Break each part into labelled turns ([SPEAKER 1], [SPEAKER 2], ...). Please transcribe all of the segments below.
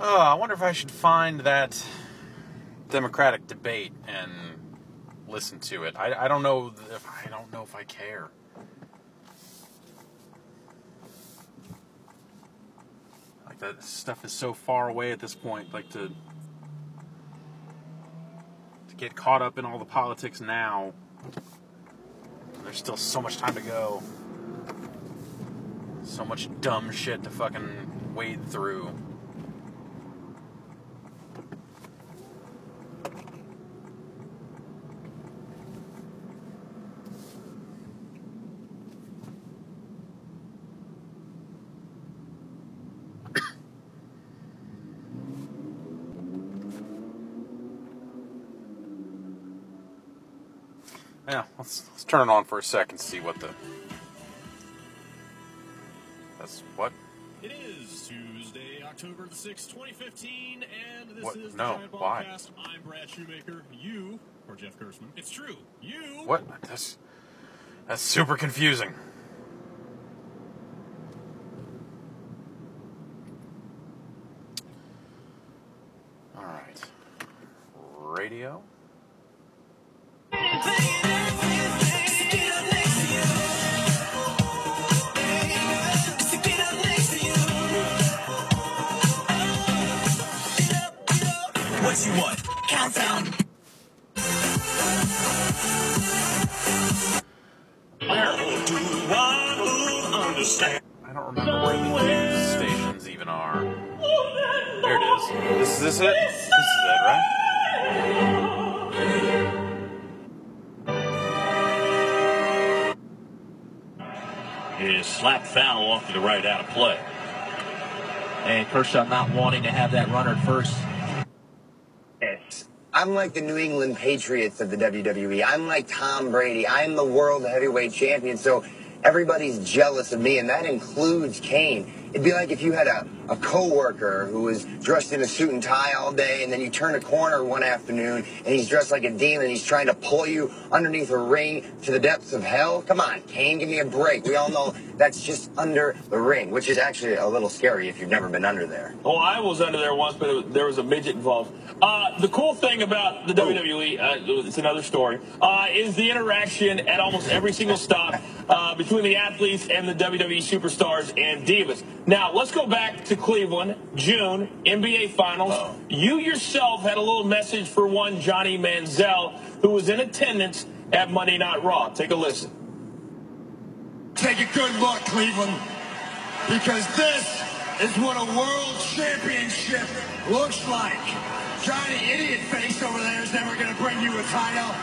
[SPEAKER 1] Oh, I wonder if I should find that Democratic debate and listen to it. I don't know if I care. Like, that stuff is so far away at this point. Like, to get caught up in all the politics now. There's still so much time to go. So much dumb shit to fucking wade through. Yeah, let's turn it on for a second to see what the... That's what?
[SPEAKER 2] It is Tuesday, October the 6th, 2015, and this
[SPEAKER 1] What?
[SPEAKER 2] is the
[SPEAKER 1] No,
[SPEAKER 2] Giant
[SPEAKER 1] why?
[SPEAKER 2] Podcast. I'm Brad Shoemaker. You, or Jeff Gerstmann. It's true. You...
[SPEAKER 1] What? That's super confusing. Alright. Radio.
[SPEAKER 3] What you want? Countdown. Where do I understand?
[SPEAKER 1] I don't remember where the news stations even are. There it is. Is this it? This is it, right?
[SPEAKER 4] It is slap foul off to the right, out of play.
[SPEAKER 5] And Kershaw not wanting to have that runner at first.
[SPEAKER 6] I'm like the New England Patriots of the WWE. I'm like Tom Brady. I'm the world heavyweight champion, so everybody's jealous of me, and that includes Kane. It'd be like if you had a coworker who was dressed in a suit and tie all day, and then you turn a corner one afternoon, and he's dressed like a demon, and he's trying to pull you underneath a ring to the depths of hell. Come on, Kane, give me a break. We all know that's just under the ring, which is actually a little scary if you've never been under there.
[SPEAKER 4] Well, I was under there once, but there was a midget involved. The cool thing about the WWE, it's another story, is the interaction at almost every single stop between the athletes and the WWE superstars and divas. Now, let's go back to Cleveland, June, NBA Finals. You yourself had a little message for one Johnny Manziel, who was in attendance at Monday Night Raw. Take a listen.
[SPEAKER 7] Take a good look, Cleveland, because this is what a world championship looks like. Johnny Idiot Face over there is never going to bring you a title.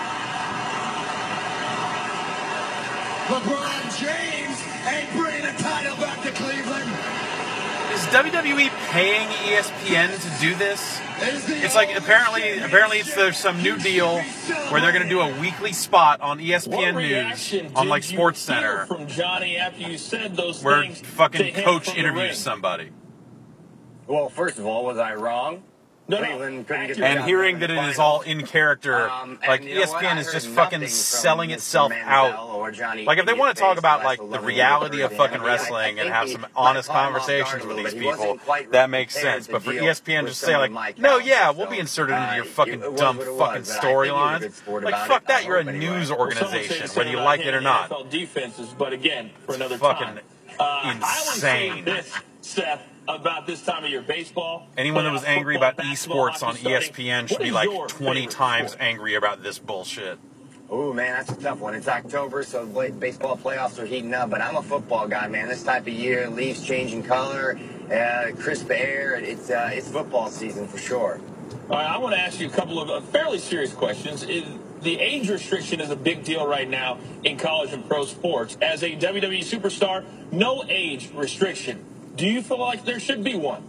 [SPEAKER 7] LeBron James ain't bringing a title back to Cleveland.
[SPEAKER 1] Is WWE paying ESPN to do this? It's like apparently there's some new deal where they're going to do a weekly spot on ESPN News on like Sports Center
[SPEAKER 4] from Johnny after you said those
[SPEAKER 1] where
[SPEAKER 4] things
[SPEAKER 1] fucking coach interviews somebody.
[SPEAKER 6] Well, first of all, was I wrong? Cleveland couldn't get the
[SPEAKER 1] And
[SPEAKER 6] job
[SPEAKER 1] hearing
[SPEAKER 6] done
[SPEAKER 1] that
[SPEAKER 6] in
[SPEAKER 1] it
[SPEAKER 6] the
[SPEAKER 1] is all
[SPEAKER 6] finals.
[SPEAKER 1] in character, like
[SPEAKER 6] and you know what?
[SPEAKER 1] ESPN
[SPEAKER 6] I
[SPEAKER 1] is
[SPEAKER 6] heard
[SPEAKER 1] just
[SPEAKER 6] nothing
[SPEAKER 1] fucking
[SPEAKER 6] from
[SPEAKER 1] selling
[SPEAKER 6] Mr.
[SPEAKER 1] itself
[SPEAKER 6] Manziel
[SPEAKER 1] out.
[SPEAKER 6] or Johnny
[SPEAKER 1] Like if they
[SPEAKER 6] Idiot
[SPEAKER 1] want to talk
[SPEAKER 6] Face,
[SPEAKER 1] about
[SPEAKER 6] I
[SPEAKER 1] like
[SPEAKER 6] still
[SPEAKER 1] the
[SPEAKER 6] love him
[SPEAKER 1] reality of
[SPEAKER 6] for
[SPEAKER 1] fucking
[SPEAKER 6] him.
[SPEAKER 1] wrestling
[SPEAKER 6] I
[SPEAKER 1] and
[SPEAKER 6] think
[SPEAKER 1] have
[SPEAKER 6] he
[SPEAKER 1] some
[SPEAKER 6] might
[SPEAKER 1] honest
[SPEAKER 6] climb off
[SPEAKER 1] conversations
[SPEAKER 6] guard a
[SPEAKER 1] with
[SPEAKER 6] little
[SPEAKER 1] these
[SPEAKER 6] bit. He wasn't
[SPEAKER 1] people,
[SPEAKER 6] quite
[SPEAKER 1] that makes
[SPEAKER 6] prepared
[SPEAKER 1] sense.
[SPEAKER 6] to
[SPEAKER 1] But for
[SPEAKER 6] deal
[SPEAKER 1] ESPN
[SPEAKER 6] with
[SPEAKER 1] just say
[SPEAKER 6] someone
[SPEAKER 1] like,
[SPEAKER 6] like
[SPEAKER 1] no,
[SPEAKER 6] Mike
[SPEAKER 1] yeah,
[SPEAKER 6] Calvin.
[SPEAKER 1] we'll be inserted into your
[SPEAKER 6] It
[SPEAKER 1] fucking
[SPEAKER 6] was
[SPEAKER 1] dumb
[SPEAKER 6] what it
[SPEAKER 1] fucking
[SPEAKER 6] was, but I think he was a
[SPEAKER 1] storylines.
[SPEAKER 6] good sport
[SPEAKER 1] Like
[SPEAKER 6] about
[SPEAKER 1] fuck
[SPEAKER 6] it.
[SPEAKER 1] that,
[SPEAKER 6] I
[SPEAKER 1] you're a
[SPEAKER 6] hope anyway.
[SPEAKER 1] news
[SPEAKER 4] Some would say
[SPEAKER 1] organization,
[SPEAKER 4] the
[SPEAKER 1] whether
[SPEAKER 4] same
[SPEAKER 1] you
[SPEAKER 4] about
[SPEAKER 1] like
[SPEAKER 4] him
[SPEAKER 1] it or
[SPEAKER 4] and
[SPEAKER 1] not.
[SPEAKER 4] NFL defenses, but again, for another
[SPEAKER 1] Fucking
[SPEAKER 4] time. I would say
[SPEAKER 1] insane.
[SPEAKER 4] this, Seth, about this time of year, baseball.
[SPEAKER 1] Anyone that was angry
[SPEAKER 4] football,
[SPEAKER 1] about
[SPEAKER 4] basketball,
[SPEAKER 1] esports on
[SPEAKER 4] hockey starting.
[SPEAKER 1] ESPN should
[SPEAKER 4] What
[SPEAKER 1] be
[SPEAKER 4] is
[SPEAKER 1] like
[SPEAKER 4] your
[SPEAKER 1] 20
[SPEAKER 4] favorite
[SPEAKER 1] times
[SPEAKER 4] sport?
[SPEAKER 1] angry about this bullshit.
[SPEAKER 6] Ooh, man, that's a tough one. It's October, so baseball playoffs are heating up. But I'm a football guy, man. This type of year, leaves changing color, crisp air. It's football season for sure.
[SPEAKER 4] All right, I want to ask you a couple of fairly serious questions. The age restriction is a big deal right now in college and pro sports. As a WWE superstar, no age restriction. Do you feel like there should be one?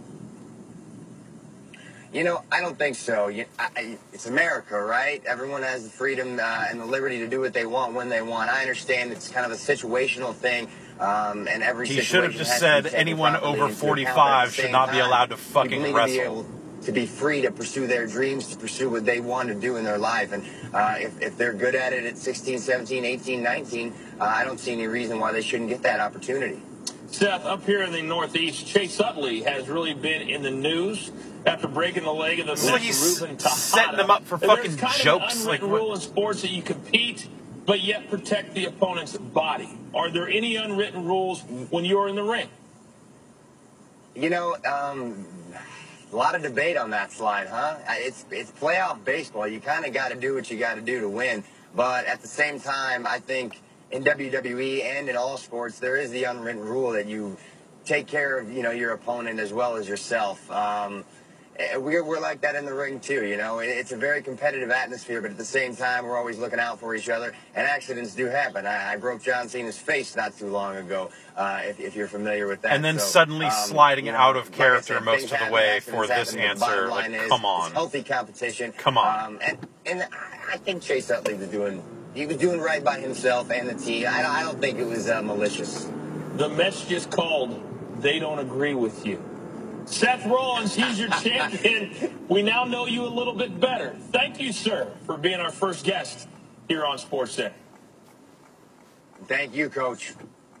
[SPEAKER 6] You know, I don't think so. It's America, right? Everyone has the freedom and the liberty to do what they want when they want. I understand it's kind of a situational thing, and every
[SPEAKER 1] He
[SPEAKER 6] situation
[SPEAKER 1] should have just
[SPEAKER 6] has to
[SPEAKER 1] said
[SPEAKER 6] be taken
[SPEAKER 1] anyone
[SPEAKER 6] properly
[SPEAKER 1] over
[SPEAKER 6] into account, but at
[SPEAKER 1] 45
[SPEAKER 6] the
[SPEAKER 1] should
[SPEAKER 6] same
[SPEAKER 1] not be
[SPEAKER 6] time,
[SPEAKER 1] allowed to fucking
[SPEAKER 6] people need
[SPEAKER 1] wrestle.
[SPEAKER 6] to be able to be free to pursue their dreams, to pursue what they want to do in their life. And if they're good at it at 16, 17, 18, 19, I don't see any reason why they shouldn't get that opportunity.
[SPEAKER 4] Seth, up here in the Northeast, Chase Utley has really been in the news after breaking the leg of the
[SPEAKER 1] like he's setting them up for fucking
[SPEAKER 4] There's
[SPEAKER 1] jokes.
[SPEAKER 4] Of an unwritten rule in sports that you compete, but yet protect the opponent's body. Are there any unwritten rules when you're in the ring?
[SPEAKER 6] You know, a lot of debate on that slide, huh? It's playoff baseball. You kind of got to do what you got to do to win. But at the same time, I think in WWE and in all sports, there is the unwritten rule that you take care of, your opponent as well as yourself. We're like that in the ring too, It's a very competitive atmosphere, but at the same time, we're always looking out for each other. And accidents do happen. I broke John Cena's face not too long ago, if you're familiar with that.
[SPEAKER 1] And then suddenly sliding out of character most of the way for this answer. Like, come on.
[SPEAKER 6] It's healthy competition.
[SPEAKER 1] Come on.
[SPEAKER 6] And I think Chase Utley was doing right by himself and the team. I don't think it was malicious.
[SPEAKER 4] The message is called, they don't agree with you. Seth Rollins, he's your champion. We now know you a little bit better. Thank you, sir, for being our first guest here on SportsCenter.
[SPEAKER 6] Thank you, Coach.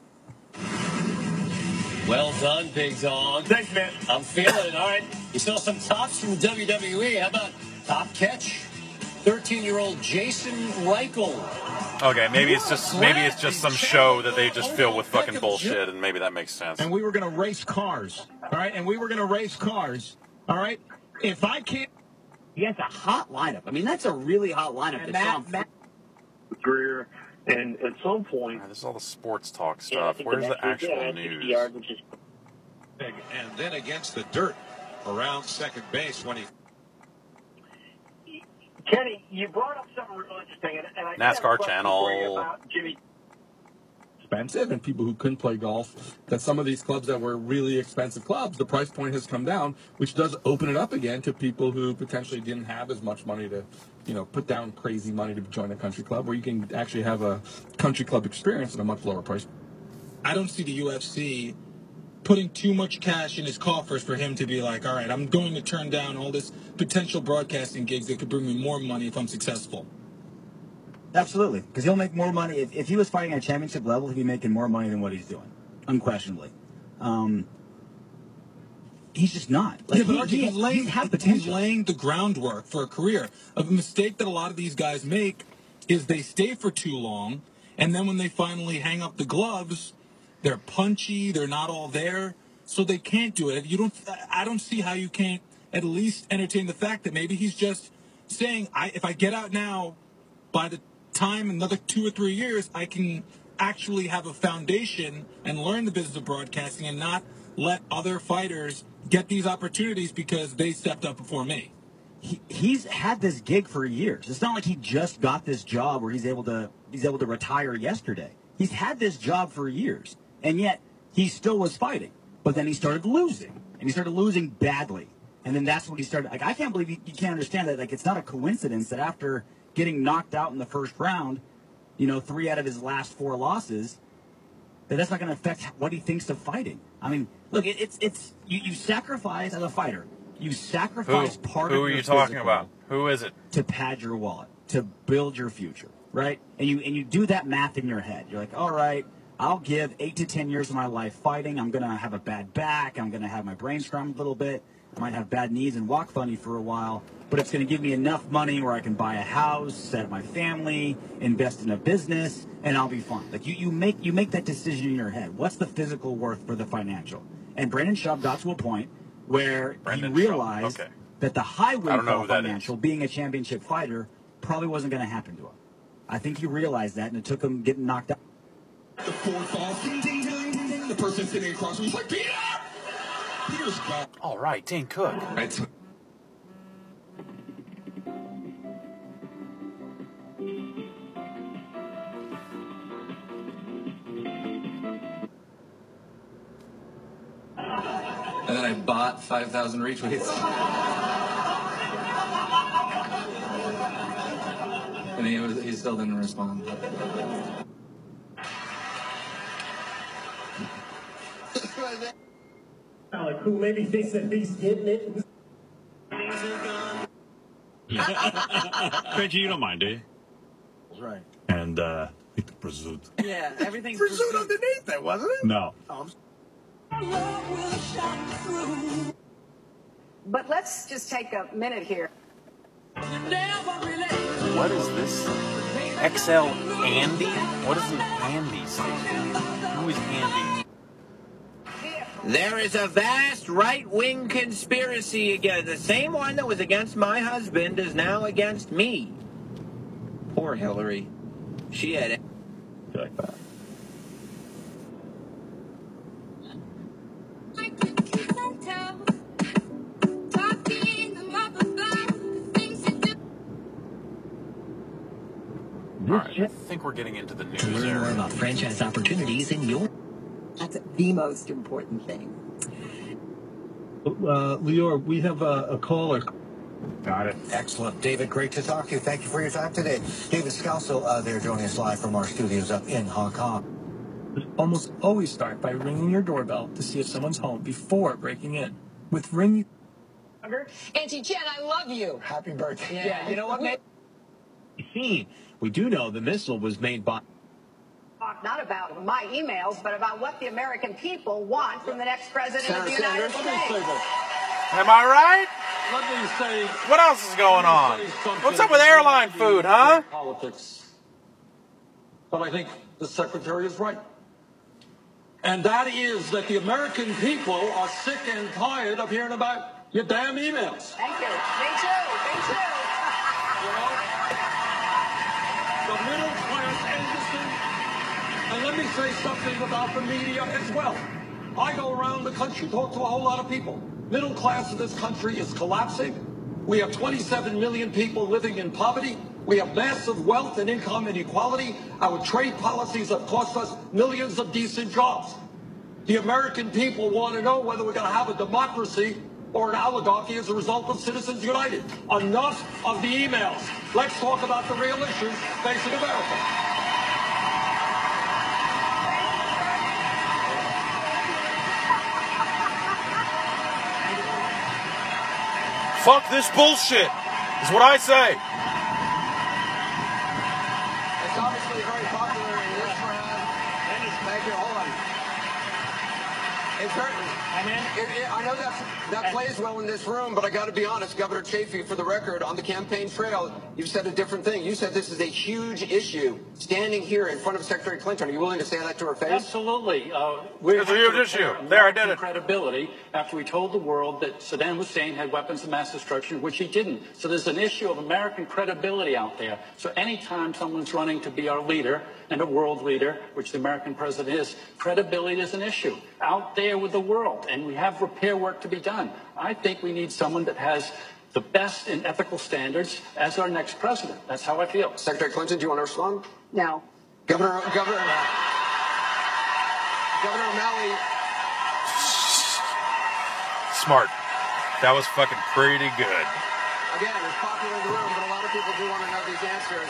[SPEAKER 8] Well done, Big Dog.
[SPEAKER 4] Thanks, man.
[SPEAKER 8] I'm feeling it. All right. You saw some tops from WWE. How about top catch? 13-year-old Jason Reichel.
[SPEAKER 1] Okay, maybe it's just some show that they just fill with fucking bullshit, and maybe that makes sense.
[SPEAKER 9] And we were going to race cars, all right? All right? If I can't...
[SPEAKER 10] He has a hot lineup. I mean, that's a really hot lineup.
[SPEAKER 11] Career, and at some point...
[SPEAKER 1] This is all the sports talk stuff. Where's the actual news?
[SPEAKER 12] And then against the dirt around second base when he...
[SPEAKER 11] Kenny, you brought up something real interesting, and I
[SPEAKER 1] NASCAR channel.
[SPEAKER 11] About Jimmy.
[SPEAKER 13] Expensive, and people who couldn't play golf, that some of these clubs that were really expensive clubs, the price point has come down, which does open it up again to people who potentially didn't have as much money to, put down crazy money to join a country club, where you can actually have a country club experience at a much lower price.
[SPEAKER 9] I don't see the UFC putting too much cash in his coffers for him to be like, all right, I'm going to turn down all this potential broadcasting gigs that could bring me more money if I'm successful.
[SPEAKER 10] Absolutely, because he'll make more money. If he was fighting at a championship level, he'd be making more money than what he's doing, unquestionably. He's just not.
[SPEAKER 9] Like, yeah, but he's laying the groundwork for a career. A mistake that a lot of these guys make is they stay for too long, and then when they finally hang up the gloves, they're punchy, they're not all there, so they can't do it. I don't see how you can't at least entertain the fact that maybe he's just saying, if I get out now, by the time another 2 or 3 years, I can actually have a foundation and learn the business of broadcasting and not let other fighters get these opportunities because they stepped up before me.
[SPEAKER 10] He's had this gig for years. It's not like he just got this job where he's able to retire yesterday. He's had this job for years. And yet, he still was fighting. But then he started losing. And he started losing badly. And then that's when he started... I can't believe you can't understand that. It's not a coincidence that after getting knocked out in the first round, 3 out of his last 4 losses, that's not going to affect what he thinks of fighting. I mean, look, you sacrifice as a fighter. You sacrifice part of your
[SPEAKER 1] Who are you talking about? Who is it?
[SPEAKER 10] To pad your wallet. To build your future. Right? And you do that math in your head. You're like, all right... I'll give 8 to 10 years of my life fighting. I'm going to have a bad back. I'm going to have my brain scrambled a little bit. I might have bad knees and walk funny for a while. But it's going to give me enough money where I can buy a house, set up my family, invest in a business, and I'll be fine. Like you make that decision in your head. What's the physical worth for the financial? And Brandon Schaub got to a point where he realized that the high windfall financial, being a championship fighter, probably wasn't going to happen to him. I think he realized that, and it took him getting knocked out.
[SPEAKER 13] The fourth ball, ding, ding, ding, ding, ding. The person sitting across from him was like, Peter! Peter's gone.
[SPEAKER 1] All right, Dane Cook.
[SPEAKER 13] Right. And then I bought 5,000 retweets. And he still didn't respond.
[SPEAKER 11] Like, who maybe thinks that he's getting it?
[SPEAKER 2] Benji, you don't mind, do you?
[SPEAKER 10] Right.
[SPEAKER 2] And, prosciutto.
[SPEAKER 10] Yeah, everything's
[SPEAKER 13] prosciutto underneath it, wasn't it?
[SPEAKER 2] No.
[SPEAKER 14] But let's just take a minute here.
[SPEAKER 1] What is this? XL Andy? What is an Andy station? Who is Andy?
[SPEAKER 15] There is a vast right-wing conspiracy again. The same one that was against my husband is now against me. Poor Hillary. She had... like that.
[SPEAKER 1] All right, I think we're getting into the news area.
[SPEAKER 16] More about franchise opportunities in your...
[SPEAKER 14] That's the most important thing.
[SPEAKER 17] Lior, we have a caller.
[SPEAKER 8] Got it.
[SPEAKER 18] Excellent. David, great to talk to you. Thank you for your time today. David Scalzo there joining us live from our studios up in Hong Kong.
[SPEAKER 17] Almost always start by ringing your doorbell to see if someone's home before breaking in. With Ring...
[SPEAKER 14] Auntie Jen, I love you.
[SPEAKER 18] Happy birthday.
[SPEAKER 14] Yeah, you know what, man?
[SPEAKER 16] We do know the missile was made by...
[SPEAKER 14] Not about my emails, but about what the American people want from the next president of the United States.
[SPEAKER 1] Am I right?
[SPEAKER 17] Let me say...
[SPEAKER 1] What else is going on? What's up with airline food, huh?
[SPEAKER 17] Politics. But I think the secretary is right. And that is that the American people are sick and tired of hearing about your damn emails.
[SPEAKER 14] Thank you. Me too. Me too.
[SPEAKER 17] The middle class Anderson. And let me say something about the media as well. I go around the country, talk to a whole lot of people. Middle class of this country is collapsing. We have 27 million people living in poverty. We have massive wealth and income inequality. Our trade policies have cost us millions of decent jobs. The American people want to know whether we're going to have a democracy or an oligarchy as a result of Citizens United. Enough of the emails. Let's talk about the real issues facing America.
[SPEAKER 1] Fuck this bullshit, is what I say.
[SPEAKER 19] It's obviously very popular in this crowd. Thank you. Hold on. It's very, I know that plays well in this room, but I got to be honest, Governor Chafee, for the record, on the campaign trail, you said a different thing. You said this is a huge issue. Standing here in front of Secretary Clinton, are you willing to say that to her face?
[SPEAKER 20] Absolutely.
[SPEAKER 1] It's a huge issue. There, I did it.
[SPEAKER 20] Credibility after we told the world that Saddam Hussein had weapons of mass destruction, which he didn't. So there's an issue of American credibility out there. So anytime someone's running to be our leader and a world leader, which the American president is, credibility is an issue out there with the world. And we have repair work to be done. I think we need someone that has the best in ethical standards as our next president. That's how I feel.
[SPEAKER 19] Secretary Clinton, do you want to respond?
[SPEAKER 14] No.
[SPEAKER 19] Governor O'Malley.
[SPEAKER 1] Smart. That was fucking pretty good.
[SPEAKER 19] Again, it's popular in the room, but a lot of people do want to know these answers.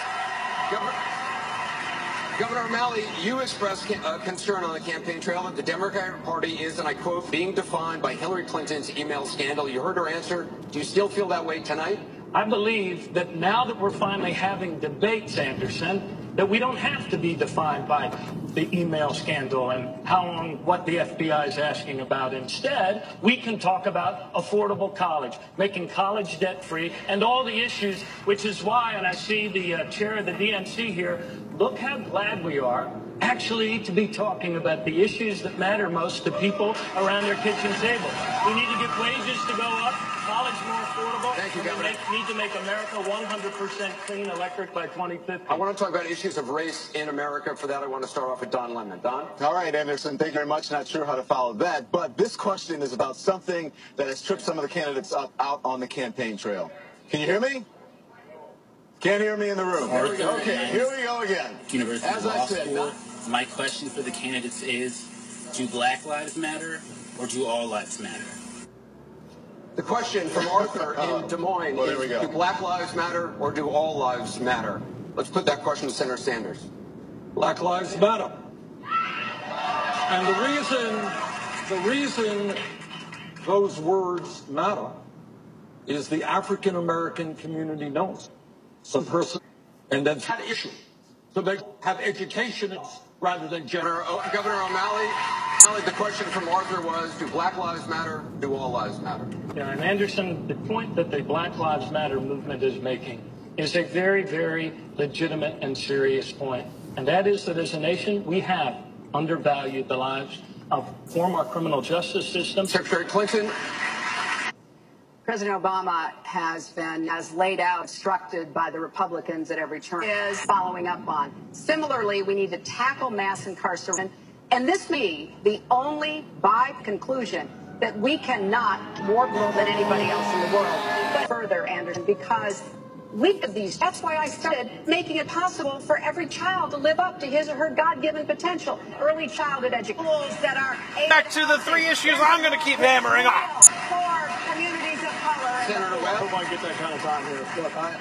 [SPEAKER 19] Governor O'Malley, you expressed concern on the campaign trail that the Democratic Party is, and I quote, being defined by Hillary Clinton's email scandal. You heard her answer. Do you still feel that way tonight?
[SPEAKER 20] I believe that now that we're finally having debates, Anderson, that we don't have to be defined by the email scandal and what the FBI is asking about. Instead, we can talk about affordable college, making college debt-free, and all the issues, which is why, and I see the chair of the DNC here, look how glad we are actually to be talking about the issues that matter most to people around their kitchen table. We need to get wages to go up, college more affordable.
[SPEAKER 19] Thank you, Governor.
[SPEAKER 20] We need to make America 100% clean electric by 2050.
[SPEAKER 19] I want to talk about issues of race in America. For that, I want to start off with Don Lemon. Don?
[SPEAKER 21] All right, Anderson, thank you very much. Not sure how to follow that, but this question is about something that has tripped some of the candidates up out on the campaign trail. Can you hear me? Can't hear me in the room. Okay, here we go again.
[SPEAKER 22] University
[SPEAKER 21] As
[SPEAKER 22] Law
[SPEAKER 21] I said,
[SPEAKER 22] School. My question for the candidates is, do Black Lives Matter or do all lives matter?
[SPEAKER 19] The question from Arthur in Des Moines
[SPEAKER 21] well, there we
[SPEAKER 19] is,
[SPEAKER 21] go.
[SPEAKER 19] do Black lives matter or do all lives matter? Let's put that question to Senator Sanders.
[SPEAKER 17] Black lives matter. And the reason those words matter is the African American community knows some person and then had issue. So they have education rather than gender.
[SPEAKER 19] Governor O'Malley, Allie, the question from Arthur was, do Black Lives Matter? Do all lives matter?
[SPEAKER 20] Yeah, and Anderson, the point that the Black Lives Matter movement is making is a very, very legitimate and serious point. And that is that as a nation, we have undervalued the lives of our criminal justice system.
[SPEAKER 19] Secretary Clinton.
[SPEAKER 14] President Obama has been, as laid out, instructed by the Republicans at every turn, is following up on. Similarly, we need to tackle mass incarceration. And this may be the only by conclusion that we cannot more global than anybody else in the world. But further, Anderson, because we have these. That's why I started making it possible for every child to live up to his or her God-given potential. Early childhood education that are
[SPEAKER 1] back to the three issues I'm going to keep hammering on.
[SPEAKER 14] For communities of color.
[SPEAKER 19] Senator Webb.
[SPEAKER 17] I hope I get that kind of time here. Look,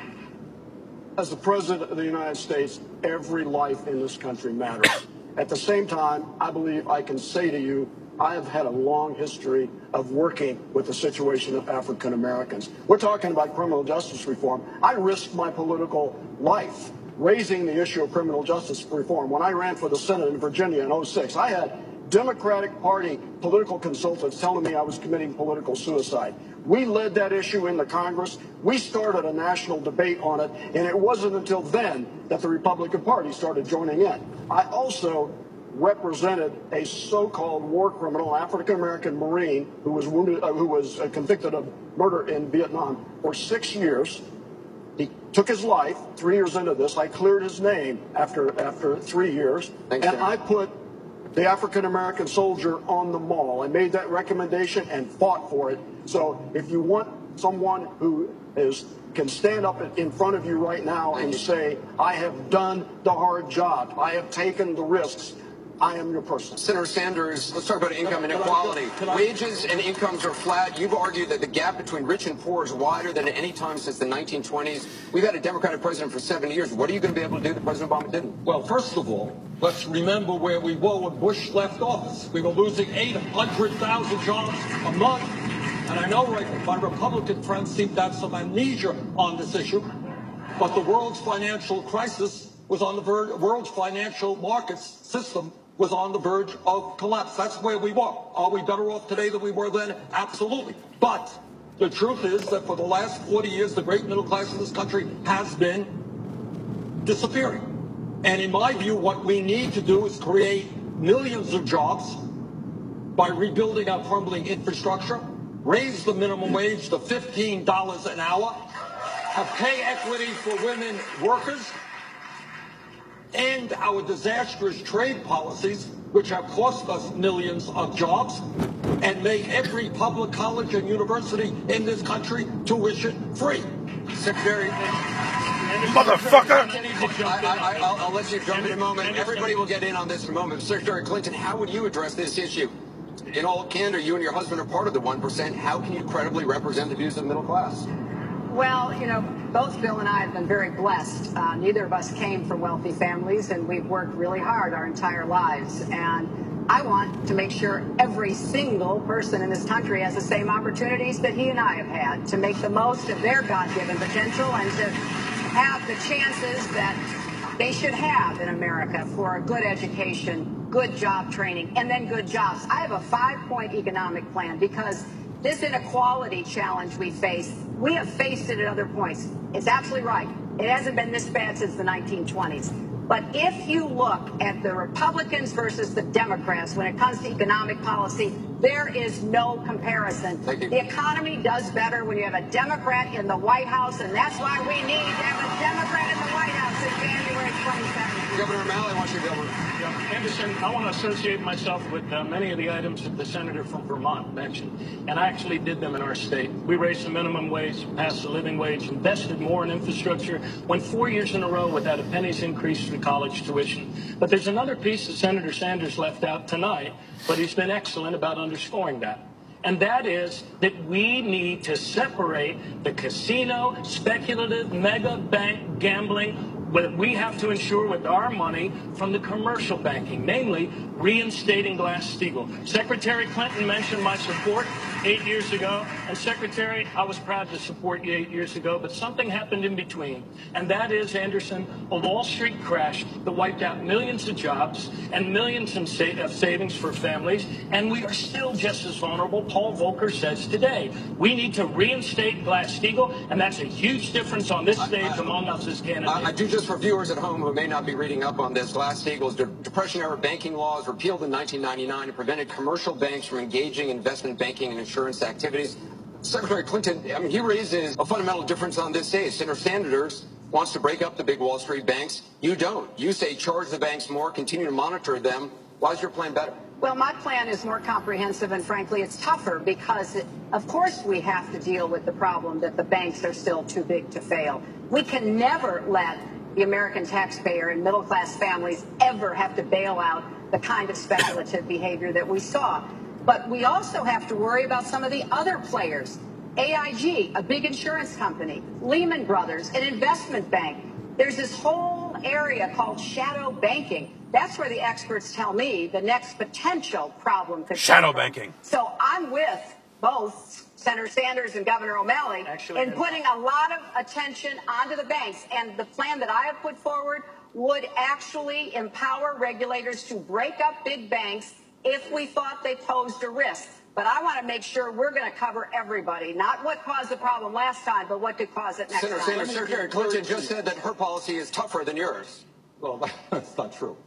[SPEAKER 17] as the President of the United States, every life in this country matters. At the same time, I believe I can say to you, I have had a long history of working with the situation of African Americans. We're talking about criminal justice reform. I risked my political life raising the issue of criminal justice reform. When I ran for the Senate in Virginia in 2006, I had Democratic Party political consultants telling me I was committing political suicide. We led that issue in the Congress. We started a national debate on it, and it wasn't until then that the Republican Party started joining in. I also represented a so-called war criminal, African-American Marine, who was wounded, who was convicted of murder in Vietnam for 6 years. He took his life 3 years into this. I cleared his name after 3 years, and I put the African-American soldier on the mall. I made that recommendation and fought for it. So if you want someone who can stand up in front of you right now and say, I have done the hard job, I have taken the risks, I am your person.
[SPEAKER 19] Senator Sanders, let's talk about income inequality. Wages and incomes are flat. You've argued that the gap between rich and poor is wider than at any time since the 1920s. We've had a Democratic president for 7 years. What are you going to be able to do that President Obama didn't?
[SPEAKER 17] Well, first of all, let's remember where we were when Bush left office. We were losing 800,000 jobs a month. And I know my Republican friends seem to have some amnesia on this issue, but the world's financial crisis was on the verge, world's financial markets system was on the verge of collapse. That's where we were. Are we better off today than we were then? Absolutely. But the truth is that for the last 40 years, the great middle class in this country has been disappearing. And in my view, what we need to do is create millions of jobs by rebuilding our crumbling infrastructure, raise the minimum wage to $15 an hour, have pay equity for women workers, end our disastrous trade policies, which have cost us millions of jobs, and make every public college and university in this country tuition free.
[SPEAKER 19] Secretary,
[SPEAKER 1] motherfucker!
[SPEAKER 19] I'll let you jump in a moment. Everybody will get in on this in a moment. Secretary Clinton, how would you address this issue? In all candor, you and your husband are part of the 1%. How can you credibly represent the views of the middle class?
[SPEAKER 14] Well, you know, both Bill and I have been very blessed. Neither of us came from wealthy families, and we've worked really hard our entire lives. And I want to make sure every single person in this country has the same opportunities that he and I have had to make the most of their God-given potential and to have the chances that they should have in America for a good education, good job training, and then good jobs. I have a 5-point economic plan because this inequality challenge we face, we have faced it at other points. It's absolutely right. It hasn't been this bad since the 1920s. But if you look at the Republicans versus the Democrats when it comes to economic policy, there is no comparison. The economy does better when you have a Democrat in the White House, and that's why we need to have a Democrat in the White House in January 2017.
[SPEAKER 19] Governor O'Malley wants you to go.
[SPEAKER 20] Anderson, I want to associate myself with many of the items that the senator from Vermont mentioned, and I actually did them in our state. We raised the minimum wage, passed the living wage, invested more in infrastructure, went 4 years in a row without a penny's increase in college tuition. But there's another piece that Senator Sanders left out tonight, but he's been excellent about underscoring that. And that is that we need to separate the casino, speculative, mega bank gambling that we have to ensure with our money from the commercial banking, namely reinstating Glass-Steagall. Secretary Clinton mentioned my support 8 years ago. And Secretary, I was proud to support you 8 years ago, but something happened in between. And that is, Anderson, a Wall Street crash that wiped out millions of jobs and millions of savings for families. And we are still just as vulnerable, Paul Volcker says today. We need to reinstate Glass-Steagall, and that's a huge difference on this stage among us as candidates.
[SPEAKER 19] I do, just for viewers at home who may not be reading up on this, Glass-Steagall's Depression-era banking laws repealed in 1999 and prevented commercial banks from engaging in investment banking and insurance activities. Secretary Clinton, I mean, he raises a fundamental difference on this stage. Senator Sanders wants to break up the big Wall Street banks. You don't. You say charge the banks more, continue to monitor them. Why is your plan better?
[SPEAKER 14] Well, my plan is more comprehensive, and frankly, it's tougher because, of course, we have to deal with the problem that the banks are still too big to fail. We can never let the American taxpayer and middle-class families ever have to bail out the kind of speculative behavior that we saw. But we also have to worry about some of the other players. AIG, a big insurance company, Lehman Brothers, an investment bank. There's this whole area called shadow banking. That's where the experts tell me the next potential problem could
[SPEAKER 1] shadow banking.
[SPEAKER 14] So I'm with both Senator Sanders and Governor O'Malley in putting a lot of attention onto the banks. And the plan that I have put forward would actually empower regulators to break up big banks if we thought they posed a risk. But I want to make sure we're going to cover everybody, not what caused the problem last time, but what could cause it next
[SPEAKER 19] Senator
[SPEAKER 14] time.
[SPEAKER 19] Sanders, Secretary Clinton just said that her policy is tougher than yours.
[SPEAKER 17] Well, that's not true.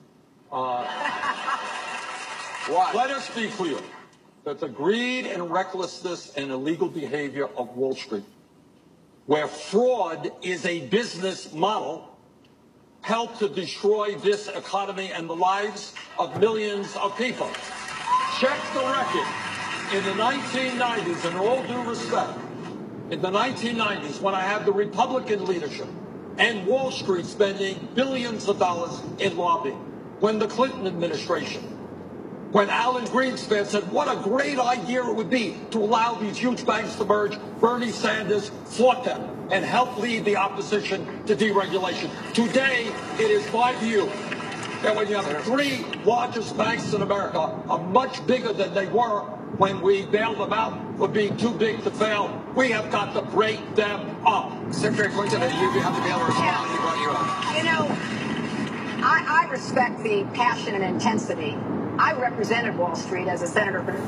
[SPEAKER 19] Why?
[SPEAKER 17] Let us be clear that the greed and recklessness and illegal behavior of Wall Street, where fraud is a business model, helped to destroy this economy and the lives of millions of people. Check the record. In the 1990s, in all due respect, in the 1990s, when I had the Republican leadership and Wall Street spending billions of dollars in lobbying, when the Clinton administration, when Alan Greenspan said what a great idea it would be to allow these huge banks to merge, Bernie Sanders fought them and helped lead the opposition to deregulation. Today, it is my view that when you have the three largest banks in America are much bigger than they were when we bailed them out for being too big to fail, we have got to break them up.
[SPEAKER 19] Secretary Clinton, you have to be able to respond. He brought you up.
[SPEAKER 14] You know, I respect the passion and intensity. I represented Wall Street as a senator for the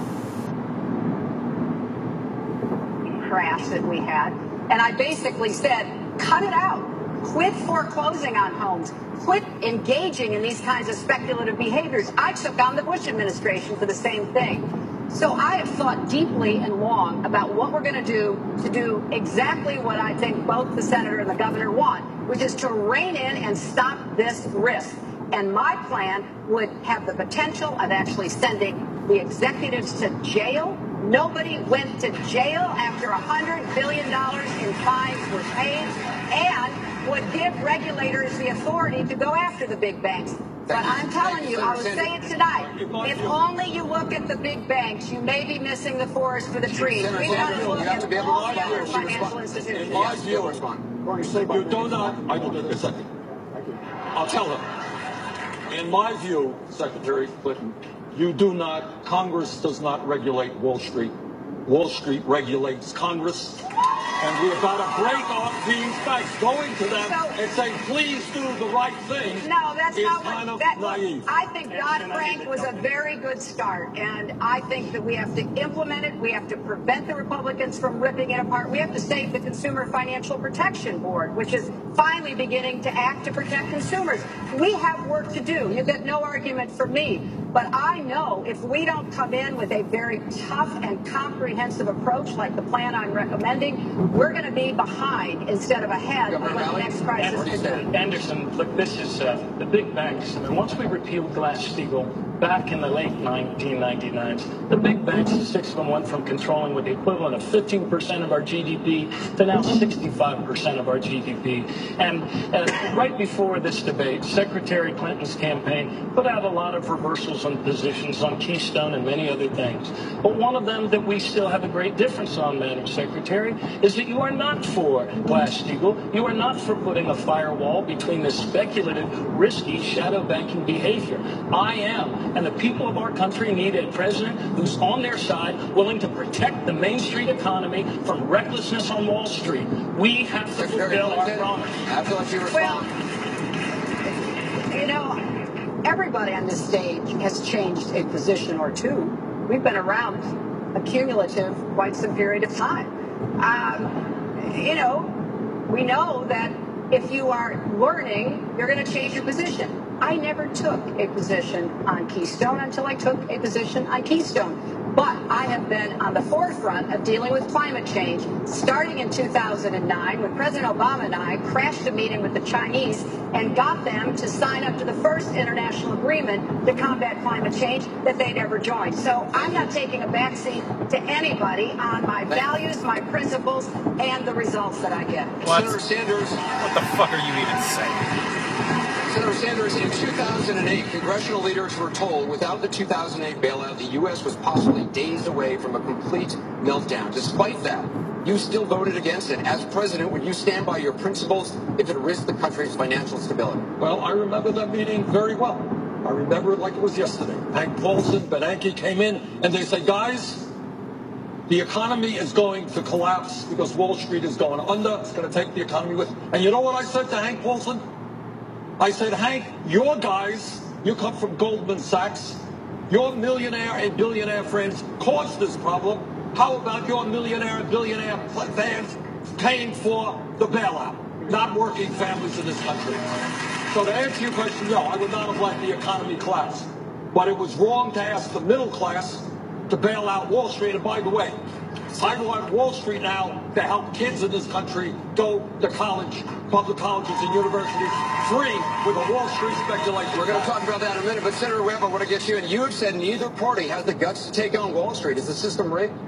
[SPEAKER 14] crash that we had. And I basically said, cut it out. Quit foreclosing on homes. Quit engaging in these kinds of speculative behaviors. I took on the Bush administration for the same thing. So I have thought deeply and long about what we're going to do exactly what I think both the senator and the governor want, which is to rein in and stop this risk. And my plan would have the potential of actually sending the executives to jail. Nobody went to jail after $100 billion in fines were paid, and would give regulators the authority to go after the big banks. But I'm telling you, I will say it tonight, if only you look at the big banks, you may be missing the forest for the trees. We've got to look at all the other financial institutions.
[SPEAKER 17] In my view, you do not, I will do it in a second. I'll tell him. In my view, Secretary Clinton, you do not, Congress does not regulate Wall Street. Wall Street regulates Congress. And we have got to break off these banks, going to them and saying, please do the right thing.
[SPEAKER 14] No, that's not
[SPEAKER 17] kind of
[SPEAKER 14] that,
[SPEAKER 17] naive.
[SPEAKER 14] I think Dodd-Frank was a very good start, and I think that we have to implement it. We have to prevent the Republicans from ripping it apart. We have to save the Consumer Financial Protection Board, which is finally beginning to act to protect consumers. We have work to do. You get no argument from me. But I know if we don't come in with a very tough and comprehensive approach like the plan I'm recommending, we're going to be behind instead of ahead of when the next crisis could be.
[SPEAKER 20] Anderson, look, this is the big banks. I mean, once we repealed Glass-Steagall back in the late 1999s, the big banks, the six of them, went from controlling with the equivalent of 15% of our GDP to now 65% of our GDP. And right before this debate, Secretary Clinton's campaign put out a lot of reversals on positions on Keystone and many other things. But one of them that we still have a great difference on, Madam Secretary, is that you are not for Glass-Steagall. You are not for putting a firewall between the speculative, risky shadow banking behavior. I am. And the people of our country need a president who's on their side, willing to protect the Main Street economy from recklessness on Wall Street. We have to fulfill our promise.
[SPEAKER 19] I feel like you
[SPEAKER 14] Well, you know, everybody on this stage has changed a position or two. We've been around a cumulative quite some period of time. You know, we know that if you are learning, you're going to change your position. I never took a position on Keystone until I took a position on Keystone. But I have been on the forefront of dealing with climate change, starting in 2009 when President Obama and I crashed a meeting with the Chinese and got them to sign up to the first international agreement to combat climate change that they'd ever joined. So I'm not taking a backseat to anybody on my values, my principles, and the results that I get.
[SPEAKER 19] Senator Sanders.
[SPEAKER 1] What the fuck are you even saying?
[SPEAKER 19] Senator Sanders, in 2008, congressional leaders were told without the 2008 bailout, the U.S. was possibly days away from a complete meltdown. Despite that, you still voted against it. As president, would you stand by your principles if it risked the country's financial stability?
[SPEAKER 17] Well, I remember that meeting very well. I remember it like it was yesterday. Hank Paulson, Bernanke came in, and they said, guys, the economy is going to collapse because Wall Street is going under. It's going to take the economy with it. And you know what I said to Hank Paulson? I said, Hank, your guys, you come from Goldman Sachs, your millionaire and billionaire friends caused this problem. How about your millionaire and billionaire fans paying for the bailout? Not working families in this country. So to answer your question, no, I would not have let the economy collapse. But it was wrong to ask the middle class to bail out Wall Street. And by the way, I want Wall Street now to help kids in this country go to college, public colleges and universities, free with a Wall Street speculation.
[SPEAKER 19] We're going to talk about that in a minute, but Senator Webb, I want to get you in. You have said neither party has the guts to take on Wall Street. Is the system rigged?